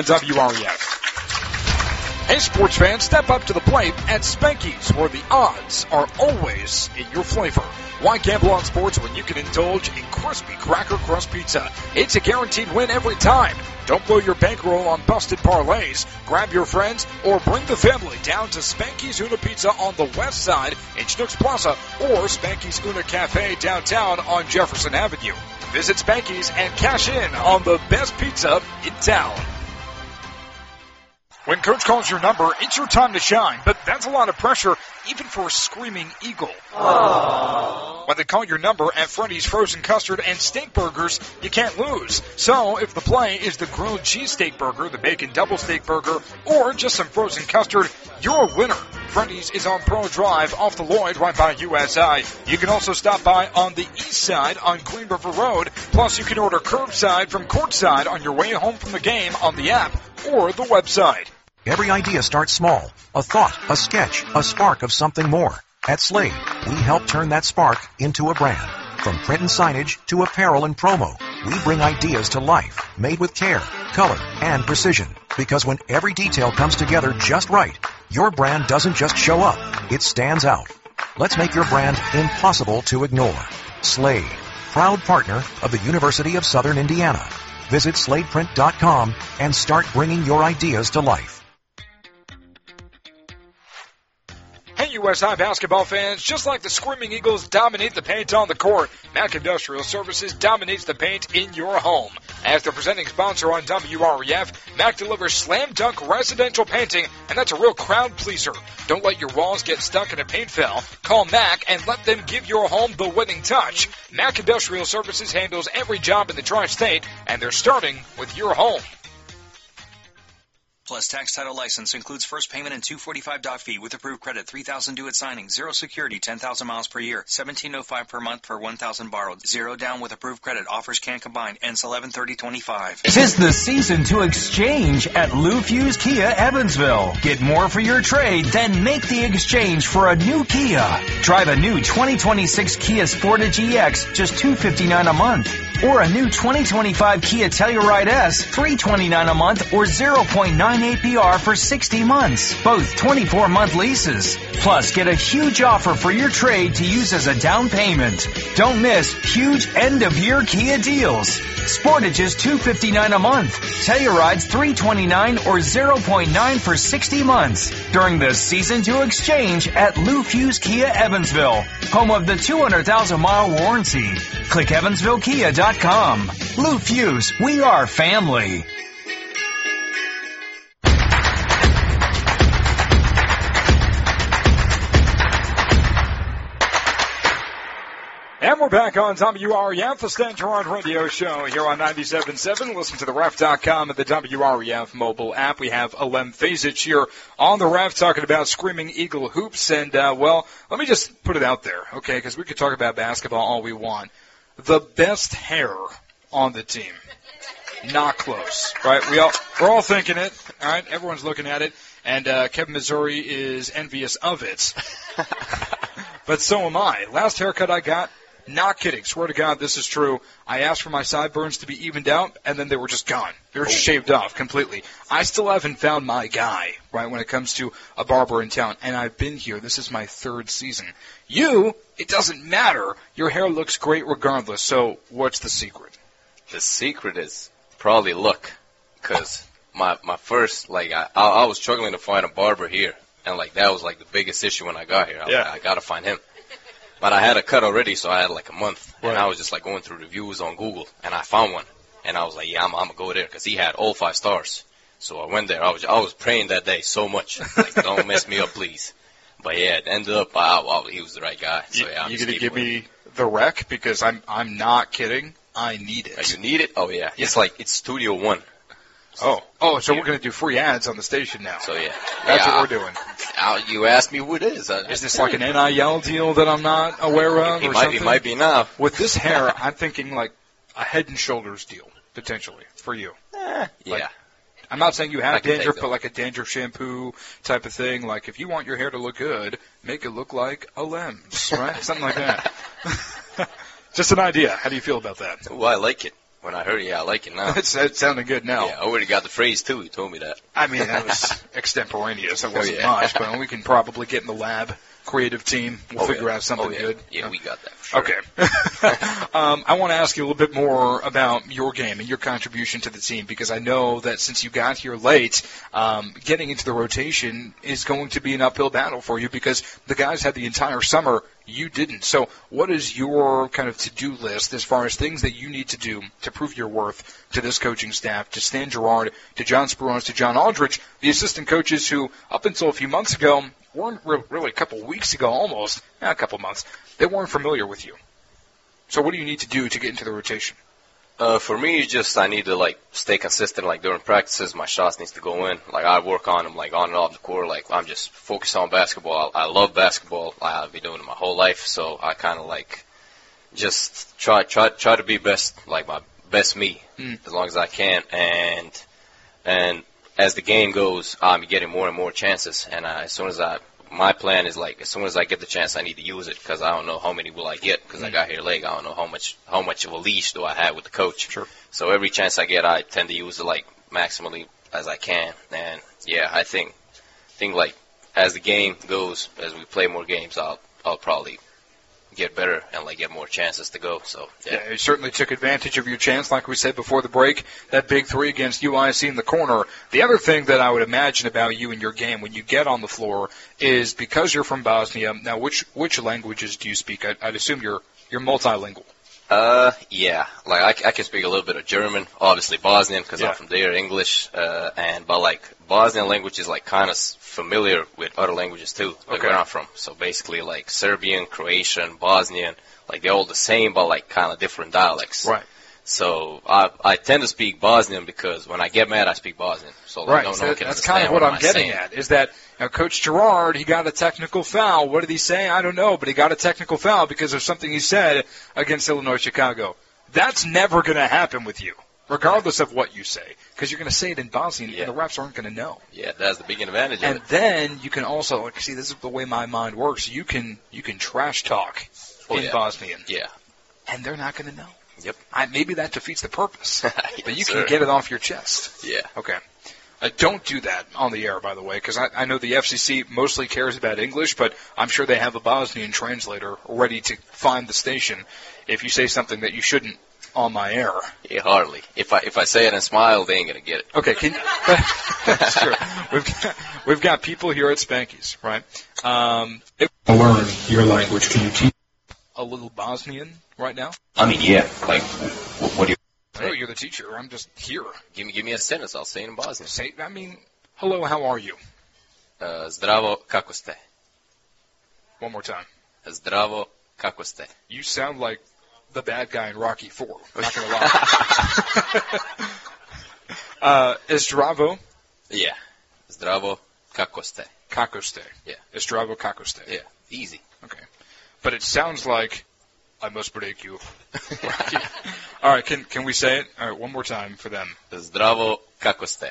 WREF. Hey, sports fans, step up to the plate at Spanky's, where the odds are always in your flavor. Why gamble on sports when you can indulge in crispy cracker crust pizza? It's a guaranteed win every time. Don't blow your bankroll on busted parlays. Grab your friends or bring the family down to Spanky's Una Pizza on the west side in Schnucks Plaza or Spanky's Una Cafe downtown on Jefferson Avenue. Visit Spanky's and cash in on the best pizza in town. When Coach calls your number, it's your time to shine, but that's a lot of pressure, even for a Screaming Eagle. Aww. When they call your number at Freddy's Frozen Custard and Steak Burgers, you can't lose. So if the play is the grilled cheesesteak burger, the bacon double steak burger, or just some frozen custard, you're a winner. Freddy's is on Pro Drive off the Lloyd right by USI. You can also stop by on the east side on Green River Road. Plus, you can order curbside from courtside on your way home from the game on the app or the website. Every idea starts small. A thought, a sketch, a spark of something more. At Slade, we help turn that spark into a brand. From print and signage to apparel and promo, we bring ideas to life, made with care, color, and precision. Because when every detail comes together just right, your brand doesn't just show up, it stands out. Let's make your brand impossible to ignore. Slade, proud partner of the University of Southern Indiana. Visit sladeprint.com and start bringing your ideas to life. Hey, USI basketball fans, just like the Screaming Eagles dominate the paint on the court, Mac Industrial Services dominates the paint in your home. As the presenting sponsor on WREF, Mac delivers slam dunk residential painting, and that's a real crowd pleaser. Don't let your walls get stuck in a paint fill. Call Mac and let them give your home the winning touch. Mac Industrial Services handles every job in the tri-state, and they're starting with your home. Plus tax title license includes first payment and $245 doc fee with approved credit, $3,000 due at signing, 0 security, 10,000 miles per year, $17.05 per month per 1,000 borrowed, 0 down with approved credit. Offers can't combine. Ends 11/30/25. 'Tis the season to exchange at Lou Fuse Kia Evansville. Get more for your trade, then make the exchange for a new Kia. Drive a new 2026 Kia Sportage EX, just $259 a month. Or a new 2025 Kia Telluride S, $329 a month or 0.9 APR for 60 months. Both 24-month leases. Plus, get a huge offer for your trade to use as a down payment. Don't miss huge end-of-year Kia deals. Sportage is $259 a month. Telluride's $329 or 0.9 for 60 months. During the season to exchange at Lou Fuse Kia Evansville, home of the 200,000-mile warranty. Click EvansvilleKia.com. Lou Fuse, we are family. And we're back on WREF, the Stan Gerard Radio Show here on 97.7. Listen to the Ref.com and the WREF mobile app. We have Alem Fazic here on the Ref talking about Screaming Eagle hoops. And, well, let me just put it out there, okay, because we could talk about basketball all we want. The best hair on the team. Not close, right? We're all thinking it, all right? Everyone's looking at it. And Kevin Missouri is envious of it. But so am I. Last haircut I got, not kidding, swear to God, this is true. I asked for my sideburns to be evened out, and then they were just gone. They were just shaved off completely. I still haven't found my guy, right, when it comes to a barber in town. And I've been here. This is my 3rd season. You, it doesn't matter. Your hair looks great regardless. So what's the secret? The secret is probably look. Because my first, like, I was struggling to find a barber here. And, like, that was, like, the biggest issue when I got here. I was like, I got to find him. But I had a cut already, so I had, like, a month. Right. And I was just, like, going through reviews on Google. And I found one. And I was like, yeah, I'm going to go there. Because he had all 5 stars. So I went there. I was praying that day so much. Like, don't mess me up, please. But, yeah, it ended up, he was the right guy. So, yeah, you going to give me the rec? Because I'm not kidding. I need it. You need it? Oh, yeah. It's like, it's Studio One. So we're going to do free ads on the station now. So, yeah. That's what we're doing. You asked me who it is. Is this like an NIL deal that I'm not aware of or something? It might be now. With this hair, I'm thinking like a Head & Shoulders deal, potentially, for you. Yeah. I'm not saying you have dandruff, but like a dandruff shampoo type of thing. Like if you want your hair to look good, make it look like a Lem's, right? Something like that. Just an idea. How do you feel about that? Well, I like it. When I heard it, I like it now. It's sounding good now. Yeah, I already got the phrase, too. He told me that. I mean, that was extemporaneous. It wasn't much, but we can probably get in the lab, creative team will figure out something good. Yeah, we got that for sure. Okay. I want to ask you a little bit more about your game and your contribution to the team, because I know that since you got here late, getting into the rotation is going to be an uphill battle for you because the guys had the entire summer. You didn't. So what is your kind of to-do list as far as things that you need to do to prove your worth to this coaching staff, to Stan Gerard, to John Speronis, to John Aldridge, the assistant coaches who, up until a few months ago, weren't really a couple weeks ago almost, a couple months, they weren't familiar with you. So what do you need to do to get into the rotation? For me, I need to, stay consistent. During practices, my shots needs to go in. I work on them, on and off the court. I'm just focused on basketball. I love basketball. I've been doing it my whole life. So I kind of, just try to be best, my best me as long as I can. And as the game goes, I'm getting more and more chances. And my plan is as soon as I get the chance, I need to use it because I don't know how many will I get because I got here late. I don't know how much of a leash do I have with the coach. Sure. So every chance I get, I tend to use it maximally as I can. And yeah, I think as the game goes, as we play more games, I'll probably get better and get more chances to go. So yeah, you certainly took advantage of your chance, like we said before the break, that big three against UIC in the corner. The other thing that I would imagine about you and your game when you get on the floor is because you're from Bosnia. Now, which languages do you speak? I'd assume you're multilingual. Yeah, I can speak a little bit of German, obviously Bosnian because I'm from there, English, but Bosnian language is kind of familiar with other languages too, where I'm from. So basically Serbian, Croatian, Bosnian, they're all the same, but kind of different dialects. Right. So I tend to speak Bosnian because when I get mad, I speak Bosnian. So right. no one can that's kind of what I'm getting at. Is that Coach Gerard? He got a technical foul. What did he say? I don't know, but he got a technical foul because of something he said against Illinois Chicago. That's never going to happen with you, regardless of what you say, because you're going to say it in Bosnian, and the refs aren't going to know. Yeah, that's the big advantage. And then you can also see this is the way my mind works. You can trash talk in Bosnian. Yeah. And they're not going to know. Yep. Maybe that defeats the purpose, but you sir. can get it off your chest. Yeah. Okay. Don't do that on the air, by the way, because I know the FCC mostly cares about English, but I'm sure they have a Bosnian translator ready to find the station if you say something that you shouldn't on my air. Yeah, hardly. If I say it and smile, they ain't gonna get it. Okay. That's true. We've got people here at Spanky's, right? Learn your language. Can you teach a little Bosnian right now? I mean, yeah. What do you? No, you're the teacher. I'm just here. Give me a sentence. I'll say it in Bosnian. Hello, how are you? Zdravo, kako ste? One more time. Zdravo, kako ste? You sound like the bad guy in Rocky IV. Not going to lie. Zdravo? Yeah. Zdravo, kako ste? Kako ste. Yeah. Zdravo, kako ste. Yeah. Easy. Okay. But it sounds like I must break you. All right, can we say it? All right, one more time for them. Zdravo, kako ste?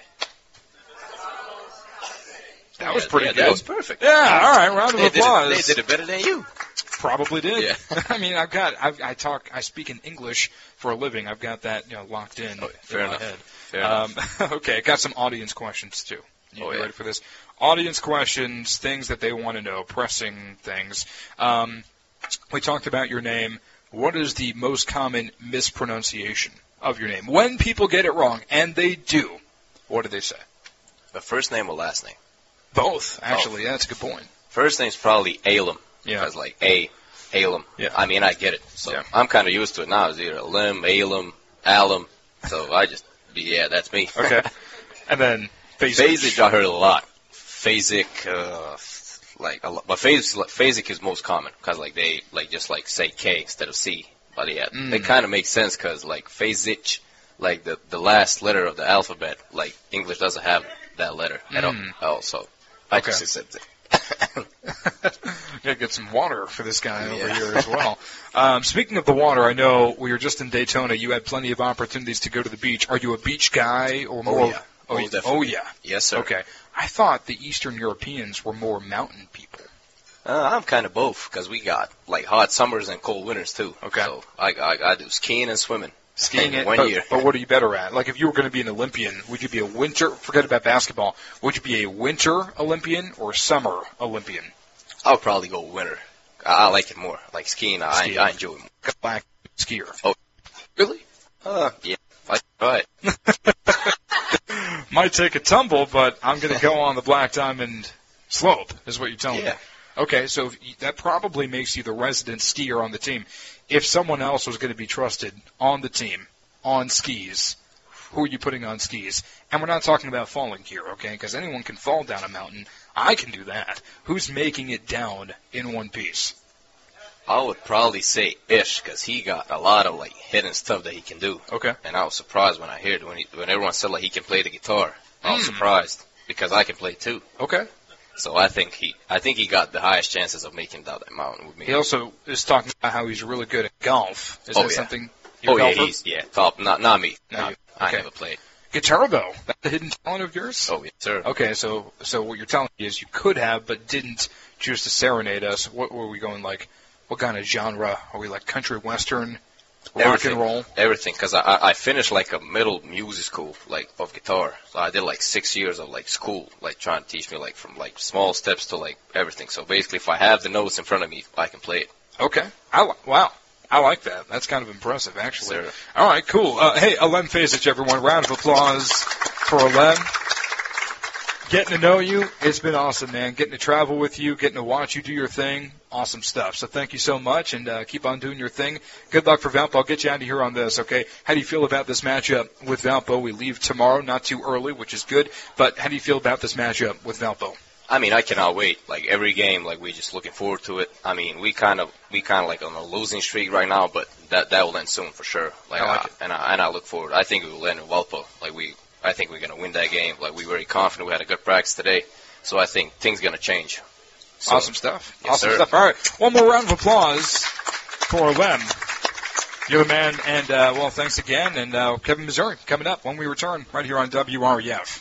That was pretty good. That was perfect. Yeah, all right, round of applause. They did it better than you. Probably did. Yeah. I speak in English for a living. I've got that locked in fair in my enough. head. Fair enough. Okay, got some audience questions too. You ready for this? Audience questions, things that they want to know, pressing things. We talked about your name. What is the most common mispronunciation of your name? When people get it wrong, and they do, what do they say? The first name or last name? Both, actually. Yeah, that's a good point. First name's probably Alum. Yeah. Because Alum. Yeah. I mean, I get it. So I'm kind of used to it now. It's either Alim, Alum, Alum. So that's me. Okay. And then Fazic, I heard a lot. Fazic, but Fazic is most common because they just say K instead of C. But yeah, they kind of make sense because Fazic, the last letter of the alphabet, English doesn't have that letter at all. So I just said that. Gotta get some water for this guy over here as well. Speaking of the water, I know we were just in Daytona. You had plenty of opportunities to go to the beach. Are you a beach guy or more? Oh yeah. Yes, sir. Okay. I thought the Eastern Europeans were more mountain people. I'm kind of both because we got hot summers and cold winters too. Okay. So I do skiing and swimming. Skiing in 1 year. But what are you better at? If you were going to be an Olympian, would you be a winter? Forget about basketball. Would you be a winter Olympian or summer Olympian? I'll probably go winter. I like it more. Like skiing, I enjoy it more. Black skier. Oh, really? Yeah. Right. Might take a tumble, but I'm going to go on the Black Diamond slope, is what you're telling me. Okay, so that probably makes you the resident skier on the team. If someone else was going to be trusted on the team, on skis, who are you putting on skis? And we're not talking about falling here, okay, because anyone can fall down a mountain. I can do that. Who's making it down in one piece? I would probably say Ish, because he got a lot of, like, hidden stuff that he can do. Okay. And I was surprised when I heard when everyone said, like, he can play the guitar. I was surprised, because I can play, too. Okay. So I think he got the highest chances of making down that mountain with me. He also is talking about how he's really good at golf. Is that something you're top. Not me. No, okay. I never played. Guitar, though, that's a hidden talent of yours? Oh, yes, sir. Okay, so what you're telling me is you could have, but didn't choose to serenade us. What were we going like? What kind of genre? Are we like country western, rock and roll? Everything, because I finished like a middle music school, like, of guitar. So I did like 6 years of like school, like trying to teach me like from like small steps to like everything. So basically, if I have the notes in front of me, I can play it. Okay. Wow. I like that. That's kind of impressive, actually. Sir. All right, cool. Hey, Alem Fasic, everyone. Round of applause for Alem. Getting to know you, it's been awesome, man. Getting to travel with you, getting to watch you do your thing, awesome stuff. So thank you so much, and keep on doing your thing. Good luck for Valpo. I'll get you out of here on this, okay? How do you feel about this matchup with Valpo? We leave tomorrow, not too early, which is good. But how do you feel about this matchup with Valpo? I mean, I cannot wait. Like, every game, like, we're just looking forward to it. I mean, we kind of like on a losing streak right now, but that will end soon for sure. Like, I like it. And I look forward. I think we will end in Valpo. Like, I think we're going to win that game. Like, we're very confident. We had a good practice today. So I think things are going to change. So, awesome stuff. Yes, awesome sir. stuff. All right. One more round of applause for Lem. You're the man. And, well, thanks again. And Kevin Missouri coming up when we return right here on WREF.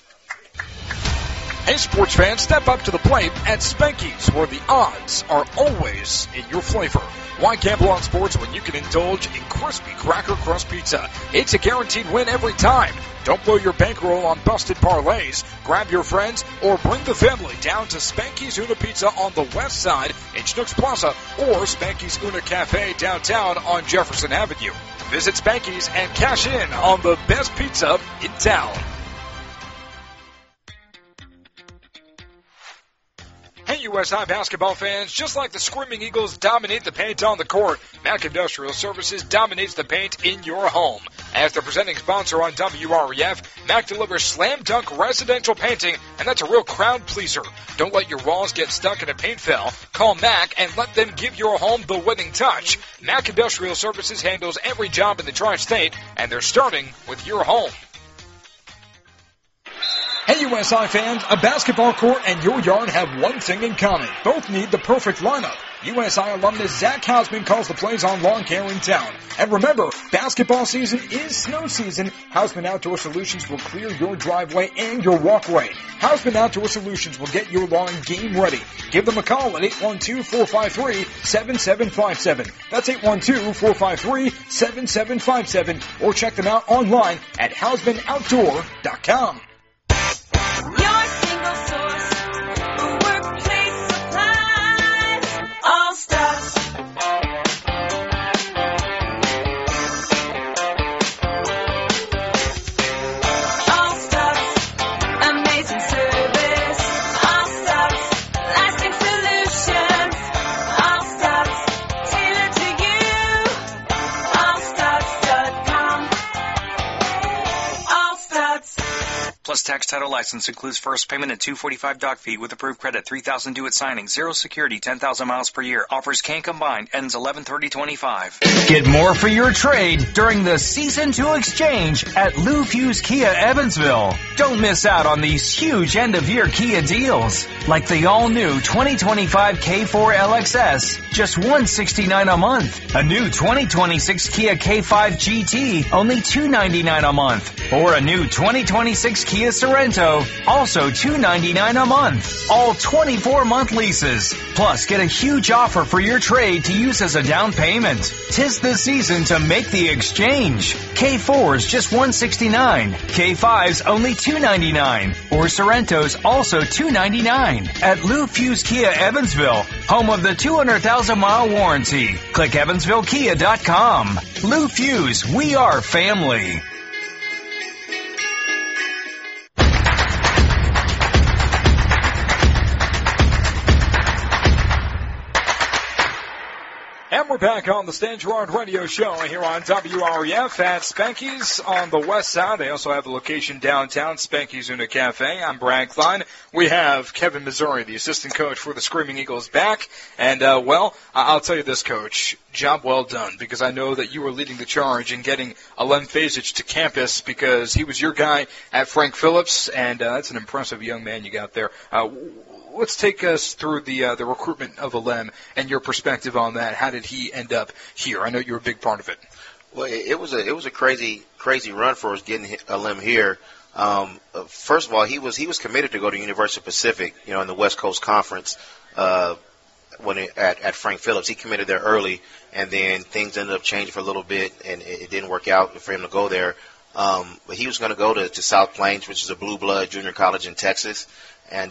Hey, sports fans, step up to the plate at Spanky's, where the odds are always in your flavor. Why gamble on sports when you can indulge in crispy cracker crust pizza? It's a guaranteed win every time. Don't blow your bankroll on busted parlays. Grab your friends or bring the family down to Spanky's Una Pizza on the west side in Schnucks Plaza or Spanky's Una Cafe downtown on Jefferson Avenue. Visit Spanky's and cash in on the best pizza in town. Hey, USI basketball fans, just like the Screaming Eagles dominate the paint on the court, Mac Industrial Services dominates the paint in your home. As the presenting sponsor on WREF, Mac delivers slam dunk residential painting, and that's a real crowd pleaser. Don't let your walls get stuck in a paint fill. Call Mac and let them give your home the winning touch. Mac Industrial Services handles every job in the tri-state, and they're starting with your home. Hey, USI fans, a basketball court and your yard have one thing in common. Both need the perfect lineup. USI alumnus Zach Hausman calls the plays on lawn care in town. And remember, basketball season is snow season. Hausman Outdoor Solutions will clear your driveway and your walkway. Hausman Outdoor Solutions will get your lawn game ready. Give them a call at 812-453-7757. That's 812-453-7757. Or check them out online at HausmanOutdoor.com. Your single source for workplace supplies. All Stars. All Stars. Amazing service. All Stars. Lasting solutions. All Stars. Tailored to you. AllStars.com. All Stars. Plus tax title license includes first payment and $245 doc fee with approved credit, $3,000 due at signing, 0 security, 10,000 miles per year. Offers can combine, ends 11/30/25. Get more for your trade during the Season 2 exchange at Lou Fuse Kia Evansville. Don't miss out on these huge end-of-year Kia deals, like the all-new 2025 K4 LXS, just $169 a month. A new 2026 Kia K5 GT, only $299 a month. Or a new 2026 Kia Sorrento, also $299 a month. All 24-month leases. Plus, get a huge offer for your trade to use as a down payment. 'Tis the season to make the exchange. K4's just $169. K5's only $299. Or Sorrento's also $299 at Lou Fuse Kia Evansville, home of the 200,000-mile warranty. Click EvansvilleKia.com. Lou Fuse, we are family. And we're back on the Stan Gerard Radio Show here on WREF at Spanky's on the west side. They also have a location downtown, Spanky's Una Cafe. I'm Brad Klein. We have Kevin Missouri, the assistant coach for the Screaming Eagles, back. And, I'll tell you this, Coach, job well done, because I know that you were leading the charge in getting Alem Fasic to campus because he was your guy at Frank Phillips, and that's an impressive young man you got there. Let's take us through the recruitment of Alem and your perspective on that. How did he end up here? I know you're a big part of it. Well, it was a crazy run for us getting Alem here. First of all, he was committed to go to University of Pacific, in the West Coast Conference. At Frank Phillips, he committed there early, and then things ended up changing for a little bit, and it didn't work out for him to go there. But he was going to go to South Plains, which is a blue blood junior college in Texas, and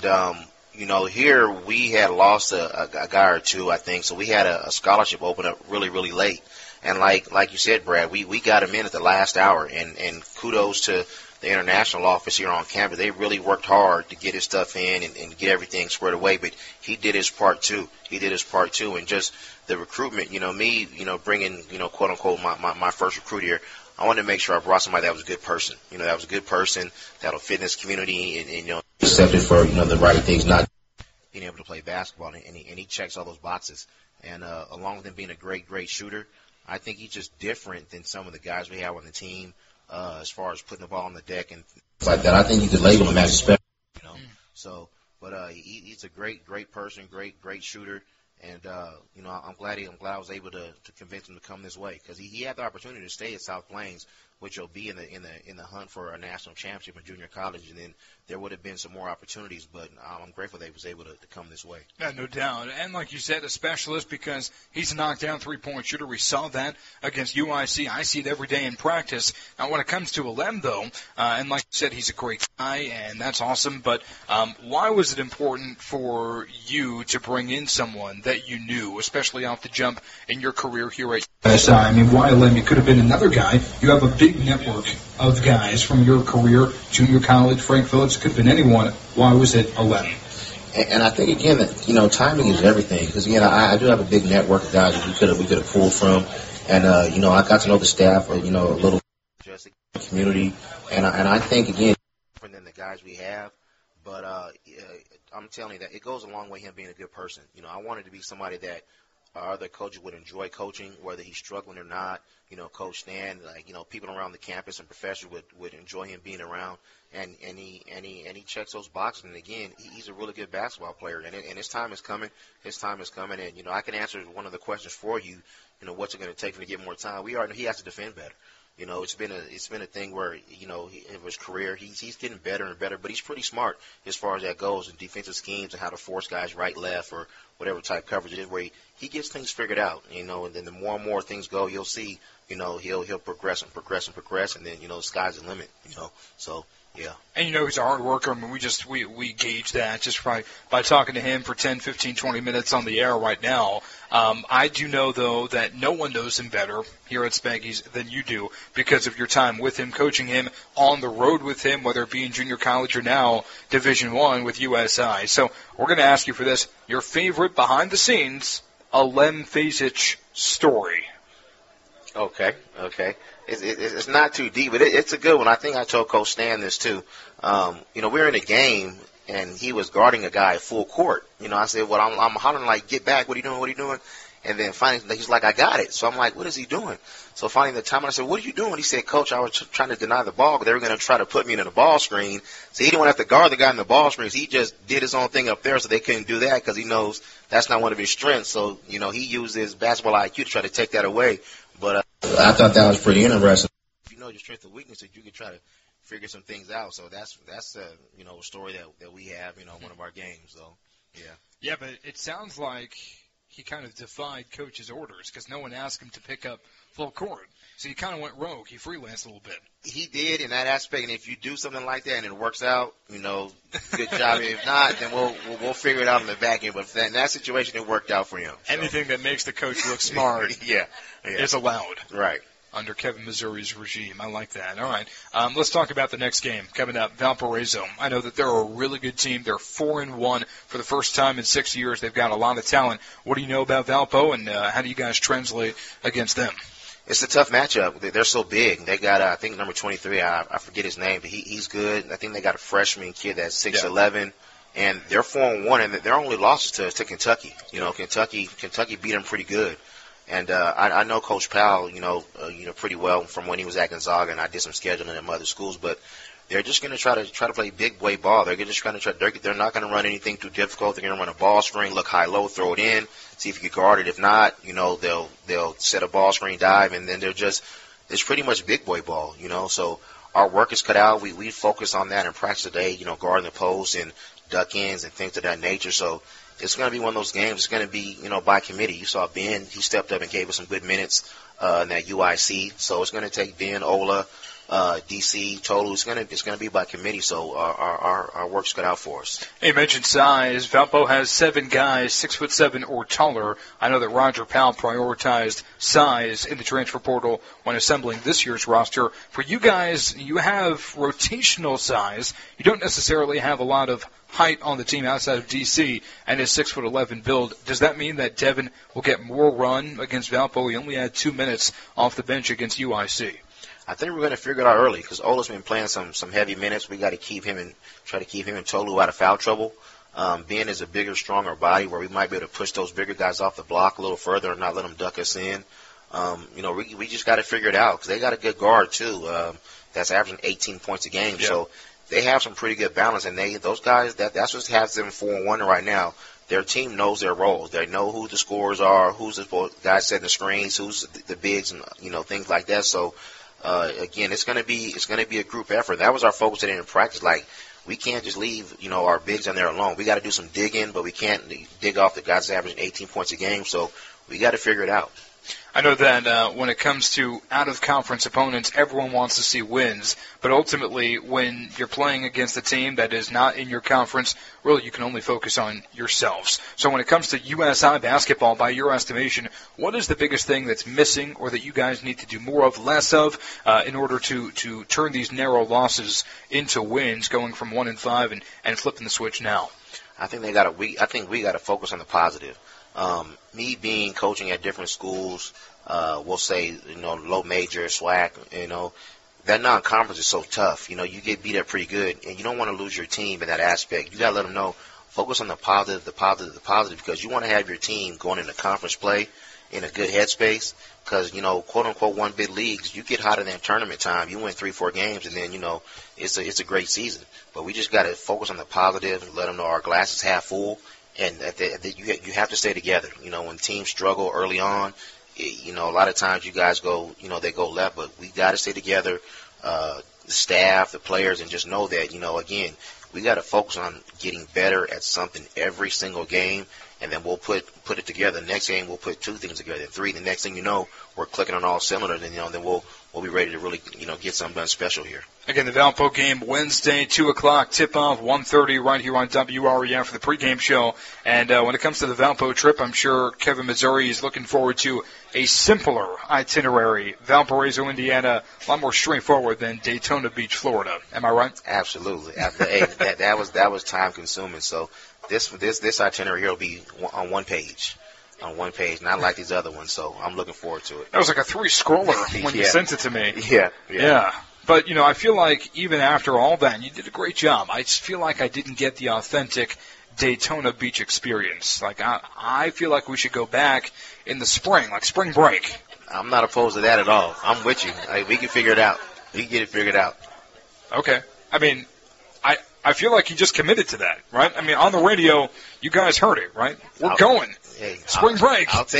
here we had lost a guy or two, I think, so we had a scholarship open up really, really late. And like you said, Brad, we got him in at the last hour, and kudos to the international office here on campus. They really worked hard to get his stuff in and get everything squared away, but he did his part too. And just the recruitment, bringing, quote unquote, my first recruit here, I wanted to make sure I brought somebody that was a good person, that'll fit in this community and accepted for, the right things, not being able to play basketball, and he checks all those boxes. And along with him being a great shooter, I think he's just different than some of the guys we have on the team as far as putting the ball on the deck and things like that. I think you could label him as a special, So, but he's a great person, great shooter. And I'm glad I was able to convince him to come this way, because he had the opportunity to stay at South Plains, which will be in the hunt for a national championship in junior college, and then there would have been some more opportunities. But I'm grateful that he was able to come this way. Yeah, no doubt. And like you said, a specialist, because he's a knockdown three-point shooter. We saw that against UIC. I see it every day in practice. Now, when it comes to Alem, though, and like you said, he's a great guy, and that's awesome. But why was it important for you to bring in someone that you knew, especially off the jump in your career here at USI? I mean, why Alem? It could have been another guy. You have a big network of guys from your career, junior college, Frank Phillips. It could have been anyone. Why was it Alem? And I think, again, that, timing is everything. Because, again, I do have a big network of guys that we could have pulled from. And, I got to know the staff, a little community. And I think, again, different than the guys we have. But I'm telling you that it goes a long way, him being a good person. I wanted to be somebody that other coaches would enjoy coaching, whether he's struggling or not. Coach Stan, people around the campus and professors would enjoy him being around, and he checks those boxes. And again, he's a really good basketball player, and his time is coming. And I can answer one of the questions for you. What's it going to take for him to get more time? He has to defend better. It's been a thing where, in his career, he's getting better and better, but he's pretty smart as far as that goes in defensive schemes and how to force guys right, left, or whatever type coverage it is, where he gets things figured out, and then the more and more things go, you'll see, he'll progress, and then, the sky's the limit, so. Yeah. And he's a hard worker. I mean, we gauge that just by talking to him for 10, 15, 20 minutes on the air right now. I do know, though, that no one knows him better here at Spanky's than you do because of your time with him, coaching him, on the road with him, whether it be in junior college or now Division I with USI. So we're going to ask you for this, your favorite behind-the-scenes Alem Fasic story. Okay. It's not too deep, but it's a good one. I think I told Coach Stan this too. We were in a game and he was guarding a guy full court. I said, well, I'm hollering like, get back. What are you doing? And then finally he's like, I got it. So I'm like, what is he doing? So finally the time I said, what are you doing? He said, Coach, I was trying to deny the ball because they were going to try to put me in the ball screen. So he didn't want to have to guard the guy in the ball screen. So he just did his own thing up there, so they couldn't do that because he knows that's not one of his strengths. So, he used his basketball IQ to try to take that away. But I thought that was pretty interesting. Your strength and weaknesses, you can try to figure some things out. So that's a story that we have, one of our games. So yeah. Yeah, but it sounds like he kind of defied coach's orders because no one asked him to pick up full court. So he kind of went rogue. He freelanced a little bit. He did in that aspect, and if you do something like that and it works out, good job. If not, then we'll figure it out in the back end. But in that situation, it worked out for him. So. Anything that makes the coach look smart is allowed. Right. Under Kevin Missouri's regime. I like that. All right. Let's talk about the next game coming up, Valparaiso. I know that they're a really good team. They're 4-1 for the first time in 6 years. They've got a lot of talent. What do you know about Valpo, and how do you guys translate against them? It's a tough matchup. They're so big. They got, I think, number 23. I forget his name, but he's good. I think they got a freshman kid that's 6'11", and they're 4-1, and their only losses to Kentucky. Kentucky beat them pretty good. And I know Coach Powell, pretty well from when he was at Gonzaga, and I did some scheduling at other schools. But they're just going to try to play big boy ball. They're just going to try. They're not going to run anything too difficult. They're going to run a ball screen, look high low, throw it in, see if you can guard it. If not, they'll set a ball screen dive, and then it's pretty much big boy ball. So our work is cut out. We focus on that in practice today. Guarding the post and duck ins and things of that nature. So. It's going to be one of those games. It's going to be, by committee. You saw Ben. He stepped up and gave us some good minutes in that UIC. So it's going to take Ben, Ola, DC, Tolu. It's going to be by committee. So our work's cut out for us. Hey, you mentioned size. Valpo has 7 guys 6'7" or taller. I know that Roger Powell prioritized size in the transfer portal when assembling this year's roster. For you guys, you have rotational size. You don't necessarily have a lot of height on the team outside of DC and his 6'11" build. Does that mean that Devin will get more run against Valpo? He only had 2 minutes off the bench against UIC. I think we're going to figure it out early because Ola's been playing some heavy minutes. We got to try to keep him and Tolu out of foul trouble. Ben is a bigger, stronger body where we might be able to push those bigger guys off the block a little further and not let them duck us in. We just got to figure it out because they got a good guard too. That's averaging 18 points a game. Yeah. So they have some pretty good balance, and those guys that's what has them 4-1 right now. Their team knows their roles. They know who the scorers are, who's the guys setting the screens, who's the bigs, and things like that. So again, it's going to be a group effort. That was our focus today in practice. Like we can't just leave our bigs in there alone. We got to do some digging, but we can't dig off the guys averaging 18 points a game. So we got to figure it out. I know that when it comes to out-of-conference opponents, everyone wants to see wins. But ultimately, when you're playing against a team that is not in your conference, really you can only focus on yourselves. So when it comes to USI basketball, by your estimation, what is the biggest thing that's missing or that you guys need to do more of, less of, in order to turn these narrow losses into wins, going from 1-5 and flipping the switch now? I think we got to focus on the positive. Me being coaching at different schools, we'll say, low major, SWAC, that non-conference is so tough. You get beat up pretty good, and you don't want to lose your team in that aspect. You got to let them know, focus on the positive, because you want to have your team going into conference play in a good headspace because, quote-unquote, one bid leagues, you get hotter than tournament time. You win 3-4 games, and then, it's a great season. But we just got to focus on the positive and let them know our glass is half full. And that you have to stay together. When teams struggle early on, a lot of times you guys go, they go left, but we got to stay together, the staff, the players, and just know that, again, we got to focus on getting better at something every single game, and then we'll put it together. The next game, we'll put 2 things together, 3. The next thing we're clicking on all cylinders, and, then we'll be ready to really, get something done special here. Again, the Valpo game Wednesday, 2 o'clock, tip-off, 1:30, right here on WREF for the pregame show. And when it comes to the Valpo trip, I'm sure Kevin Missouri is looking forward to a simpler itinerary. Valparaiso, Indiana, a lot more straightforward than Daytona Beach, Florida. Am I right? Absolutely. Hey, that was time-consuming. So this itinerary here will be on one page. Not like these other ones, so I'm looking forward to it. That was like a 3-scroller when you sent it to me. Yeah. But, I feel like even after all that, you did a great job. I just feel like I didn't get the authentic Daytona Beach experience. Like, I feel like we should go back in the spring, like spring break. I'm not opposed to that at all. I'm with you. We can figure it out. We can get it figured out. Okay. I mean, I feel like you just committed to that, right? I mean, on the radio, you guys heard it, right? We're going. Hey, spring break. I'll take it.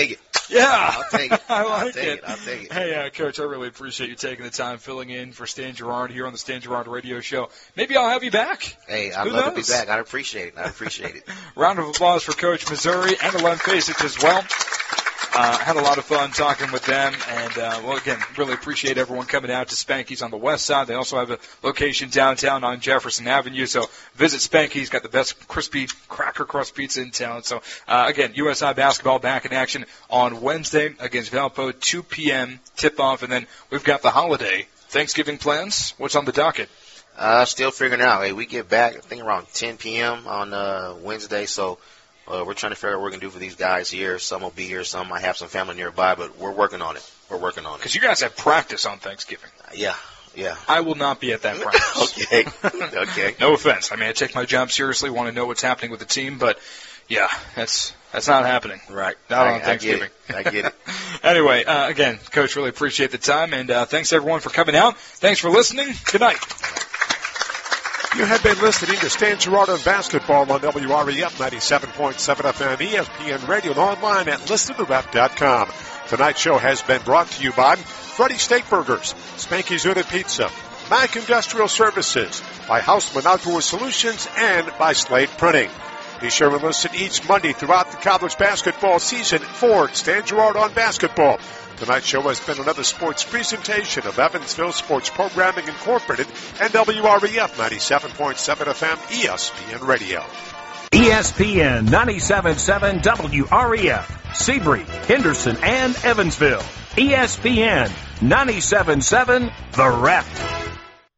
Yeah. I'll take it. I like it. I'll take it. Hey, Coach, I really appreciate you taking the time filling in for Stan Gerard here on the Stan Gerard Radio Show. Maybe I'll have you back. Hey, I'd love to be back. I'd appreciate it. Round of applause for Coach Missouri and Len Fasich as well. Had a lot of fun talking with them, and, well, again, really appreciate everyone coming out to Spanky's on the west side. They also have a location downtown on Jefferson Avenue, so visit Spanky's. Got the best crispy cracker crust pizza in town. So, again, USI basketball back in action on Wednesday against Valpo, 2 p.m. tip-off, and then we've got the holiday Thanksgiving plans. What's on the docket? Still figuring out. Hey, we get back, I think, around 10 p.m. on Wednesday, so we're trying to figure out what we're going to do for these guys here. Some will be here, some might have some family nearby, but we're working on it. Because you guys have practice on Thanksgiving. Yeah. I will not be at that practice. Okay. No offense. I mean, I take my job seriously, want to know what's happening with the team, but, yeah, that's not happening. Right. Not on Thanksgiving. I get it. Anyway, again, Coach, really appreciate the time, and thanks, everyone, for coming out. Thanks for listening. Good night. You have been listening to Stan Gerard on basketball on WREF 97.7 FM, ESPN Radio, and online at listentotheRep.com. Tonight's show has been brought to you by Freddy Steak Burgers, Spanky's Unit Pizza, Mac Industrial Services, by Houseman Outdoor Solutions, and by Slade Printing. Be sure to listen each Monday throughout the college basketball season for Stan Gerard on basketball. Tonight's show has been another sports presentation of Evansville Sports Programming Incorporated and WREF 97.7 FM ESPN Radio. ESPN 97.7 WREF, Seabury, Henderson, and Evansville. ESPN 97.7 The Rep.